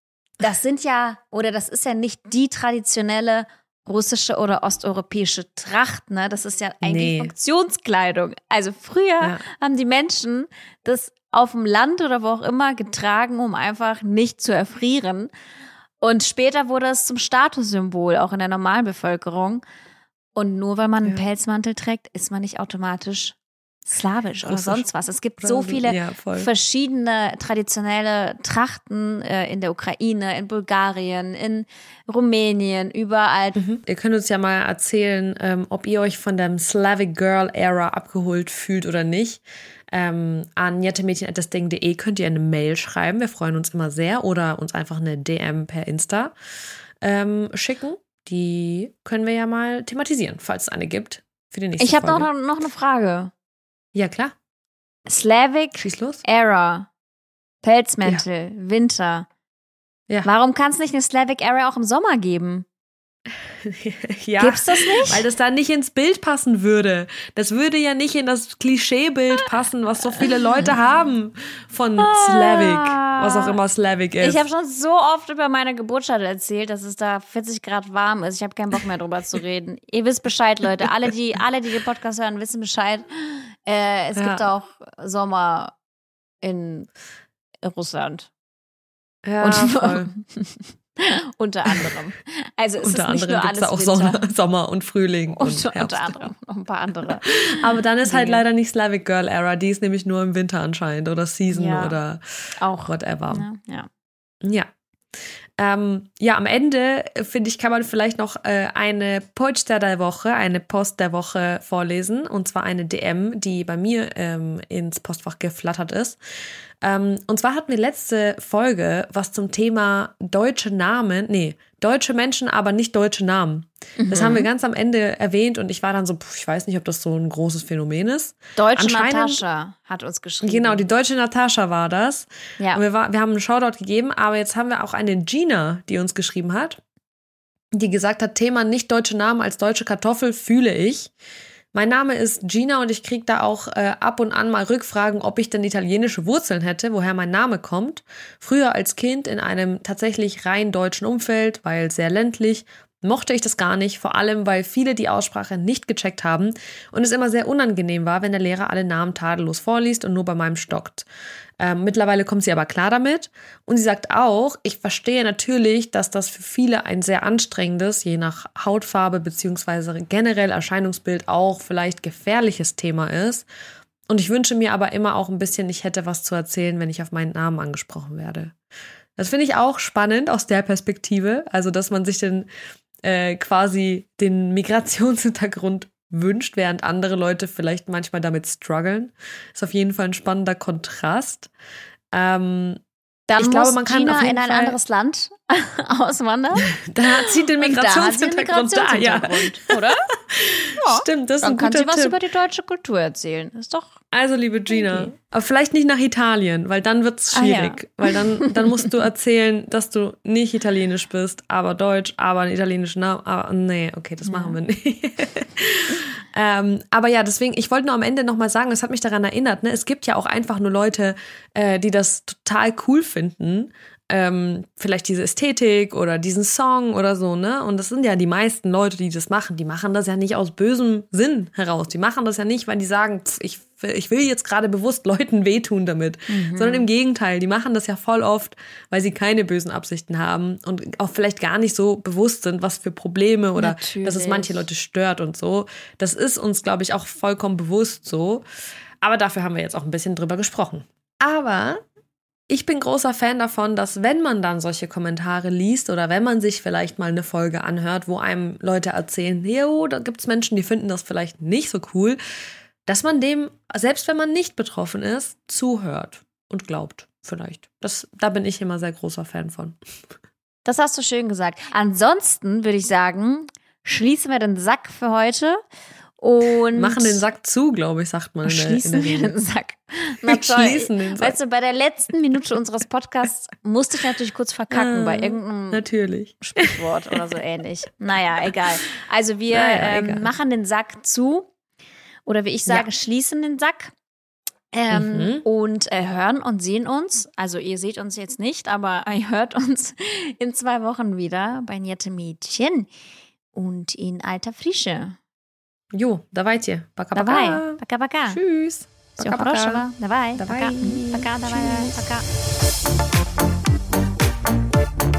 das sind ja, oder das ist ja nicht die traditionelle russische oder osteuropäische Tracht, ne? Das ist ja eigentlich Nee. Funktionskleidung. Also früher Ja. haben die Menschen das auf dem Land oder wo auch immer getragen, um einfach nicht zu erfrieren. Und später wurde es zum Statussymbol, auch in der normalen Bevölkerung. Und nur weil man einen Ja. Pelzmantel trägt, ist man nicht automatisch Slawisch oder Russisch. sonst was. Es gibt Oder so so, viele ja, voll. verschiedene traditionelle Trachten äh, in der Ukraine, in Bulgarien, in Rumänien, überall. Mhm. Ihr könnt uns ja mal erzählen, ähm, ob ihr euch von der Slavic Girl Era abgeholt fühlt oder nicht. Ähm, an jettemädchen at das ding punkt de könnt ihr eine Mail schreiben. Wir freuen uns immer sehr. Oder uns einfach eine D M per Insta ähm, schicken. Die können wir ja mal thematisieren, falls es eine gibt. Für die nächste Ich habe Folge. noch, noch eine Frage. Ja, klar. Slavic Schieß los. Era, Pelzmäntel, Winter. Ja. Warum kann es nicht eine Slavic Era auch im Sommer geben? Ja, Gibt's das nicht? weil das da nicht ins Bild passen würde. Das würde ja nicht in das Klischeebild passen, was so viele Leute haben von Slavic, was auch immer Slavic ist. Ich habe schon so oft über meine Geburtsstadt erzählt, dass es da vierzig Grad warm ist. Ich habe keinen Bock mehr drüber zu reden. Ihr wisst Bescheid, Leute. Alle, die, alle, die den Podcast hören, wissen Bescheid. Äh, es Ja. gibt auch Sommer in Russland. ja, Und voll. unter anderem. Also es Unter ist nicht anderem nur gibt es alles auch Winter. Sommer, Sommer und Frühling und, Und, Herbst. unter anderem noch ein paar andere. Aber dann ist halt Dinge. leider nicht Slavic Girl Era, die ist nämlich nur im Winter anscheinend oder Season Ja. oder Auch. whatever. Ja, ja. Ja. Ähm, ja, am Ende, finde ich, kann man vielleicht noch äh, eine Poczta der Woche, eine Post der Woche vorlesen. Und zwar eine D M, die bei mir ähm, ins Postfach geflattert ist. Ähm, und zwar hatten wir letzte Folge was zum Thema deutsche Namen, nee, deutsche Menschen, aber nicht deutsche Namen. Das Mhm. haben wir ganz am Ende erwähnt und ich war dann so, pf, ich weiß nicht, ob das so ein großes Phänomen ist. Deutsche Anscheinend- Natascha hat uns geschrieben. Genau, die deutsche Natascha war das. Ja. Und wir, war, wir haben einen Shoutout gegeben, aber jetzt haben wir auch eine Gina, die uns geschrieben hat, die gesagt hat, Thema nicht deutsche Namen als deutsche Kartoffel fühle ich. Mein Name ist Gina und ich kriege da auch äh, ab und an mal Rückfragen, ob ich denn italienische Wurzeln hätte, woher mein Name kommt. Früher als Kind in einem tatsächlich rein deutschen Umfeld, weil sehr ländlich, mochte ich das gar nicht, vor allem, weil viele die Aussprache nicht gecheckt haben und es immer sehr unangenehm war, wenn der Lehrer alle Namen tadellos vorliest und nur bei meinem stockt. Ähm, mittlerweile kommt sie aber klar damit und sie sagt auch, ich verstehe natürlich, dass das für viele ein sehr anstrengendes, je nach Hautfarbe beziehungsweise generell Erscheinungsbild auch vielleicht gefährliches Thema ist. Und ich wünsche mir aber immer auch ein bisschen, ich hätte was zu erzählen, wenn ich auf meinen Namen angesprochen werde. Das finde ich auch spannend aus der Perspektive, also dass man sich den äh, quasi den Migrationshintergrund wünscht, während andere Leute vielleicht manchmal damit strugglen. Ist auf jeden Fall ein spannender Kontrast. Ähm, Dann ich muss glaube, man kann Gina auf jeden in ein Fall- anderes Land auswandern. da zieht den Und da hat sie einen Migrationshintergrund da, ja. Migrationshintergrund, oder? Ja. Stimmt, das ist Dann ein kann guter sie was Tipp. über die deutsche Kultur erzählen. Ist doch. Also, liebe Gina, Okay. aber vielleicht nicht nach Italien, weil dann wird's Ah, ja. schwierig. Weil dann, dann musst du erzählen, dass du nicht italienisch bist, aber deutsch, aber einen italienischen Namen. Aber nee, okay, das machen wir nicht. ähm, aber ja, deswegen, ich wollte nur am Ende nochmal sagen, das hat mich daran erinnert, ne? Es gibt ja auch einfach nur Leute, äh, die das total cool finden. Ähm, vielleicht diese Ästhetik oder diesen Song oder so, ne? Und das sind ja die meisten Leute, die das machen. Die machen das ja nicht aus bösem Sinn heraus. Die machen das ja nicht, weil die sagen, pf, ich, ich will jetzt gerade bewusst Leuten wehtun damit. Mhm. Sondern im Gegenteil, die machen das ja voll oft, weil sie keine bösen Absichten haben und auch vielleicht gar nicht so bewusst sind, was für Probleme oder Natürlich. dass es manche Leute stört und so. Das ist uns, glaube ich, auch vollkommen bewusst so. Aber dafür haben wir jetzt auch ein bisschen drüber gesprochen. Aber ich bin großer Fan davon, dass wenn man dann solche Kommentare liest oder wenn man sich vielleicht mal eine Folge anhört, wo einem Leute erzählen, jo, da gibt's Menschen, die finden das vielleicht nicht so cool, dass man dem, selbst wenn man nicht betroffen ist, zuhört und glaubt vielleicht. Das, da bin ich immer sehr großer Fan von. Das hast du schön gesagt. Ansonsten würde ich sagen, schließen wir den Sack für heute und Machen den Sack zu, glaube ich, sagt man in der, in schließen der wir Regel. den Sack. Wir toll. schließen den Sack. Weißt du, bei der letzten Minute unseres Podcasts musste ich natürlich kurz verkacken Ah, bei irgendeinem Natürlich. Sprichwort oder so ähnlich. Naja, egal. Also wir Naja, ähm, egal. machen den Sack zu oder wie ich sage, Ja. schließen den Sack. Ähm, Mhm. Und äh, hören und sehen uns, also ihr seht uns jetzt nicht, aber ihr hört uns in zwei Wochen wieder bei Nette Mädchen und in alter Frische. Jo, давайте. Пока-пока. Давай, пока-пока. Tschüss. Всего Пока-пока. хорошего. Давай, Давай. пока. Мгм, Пока, давай, Tschüss. пока.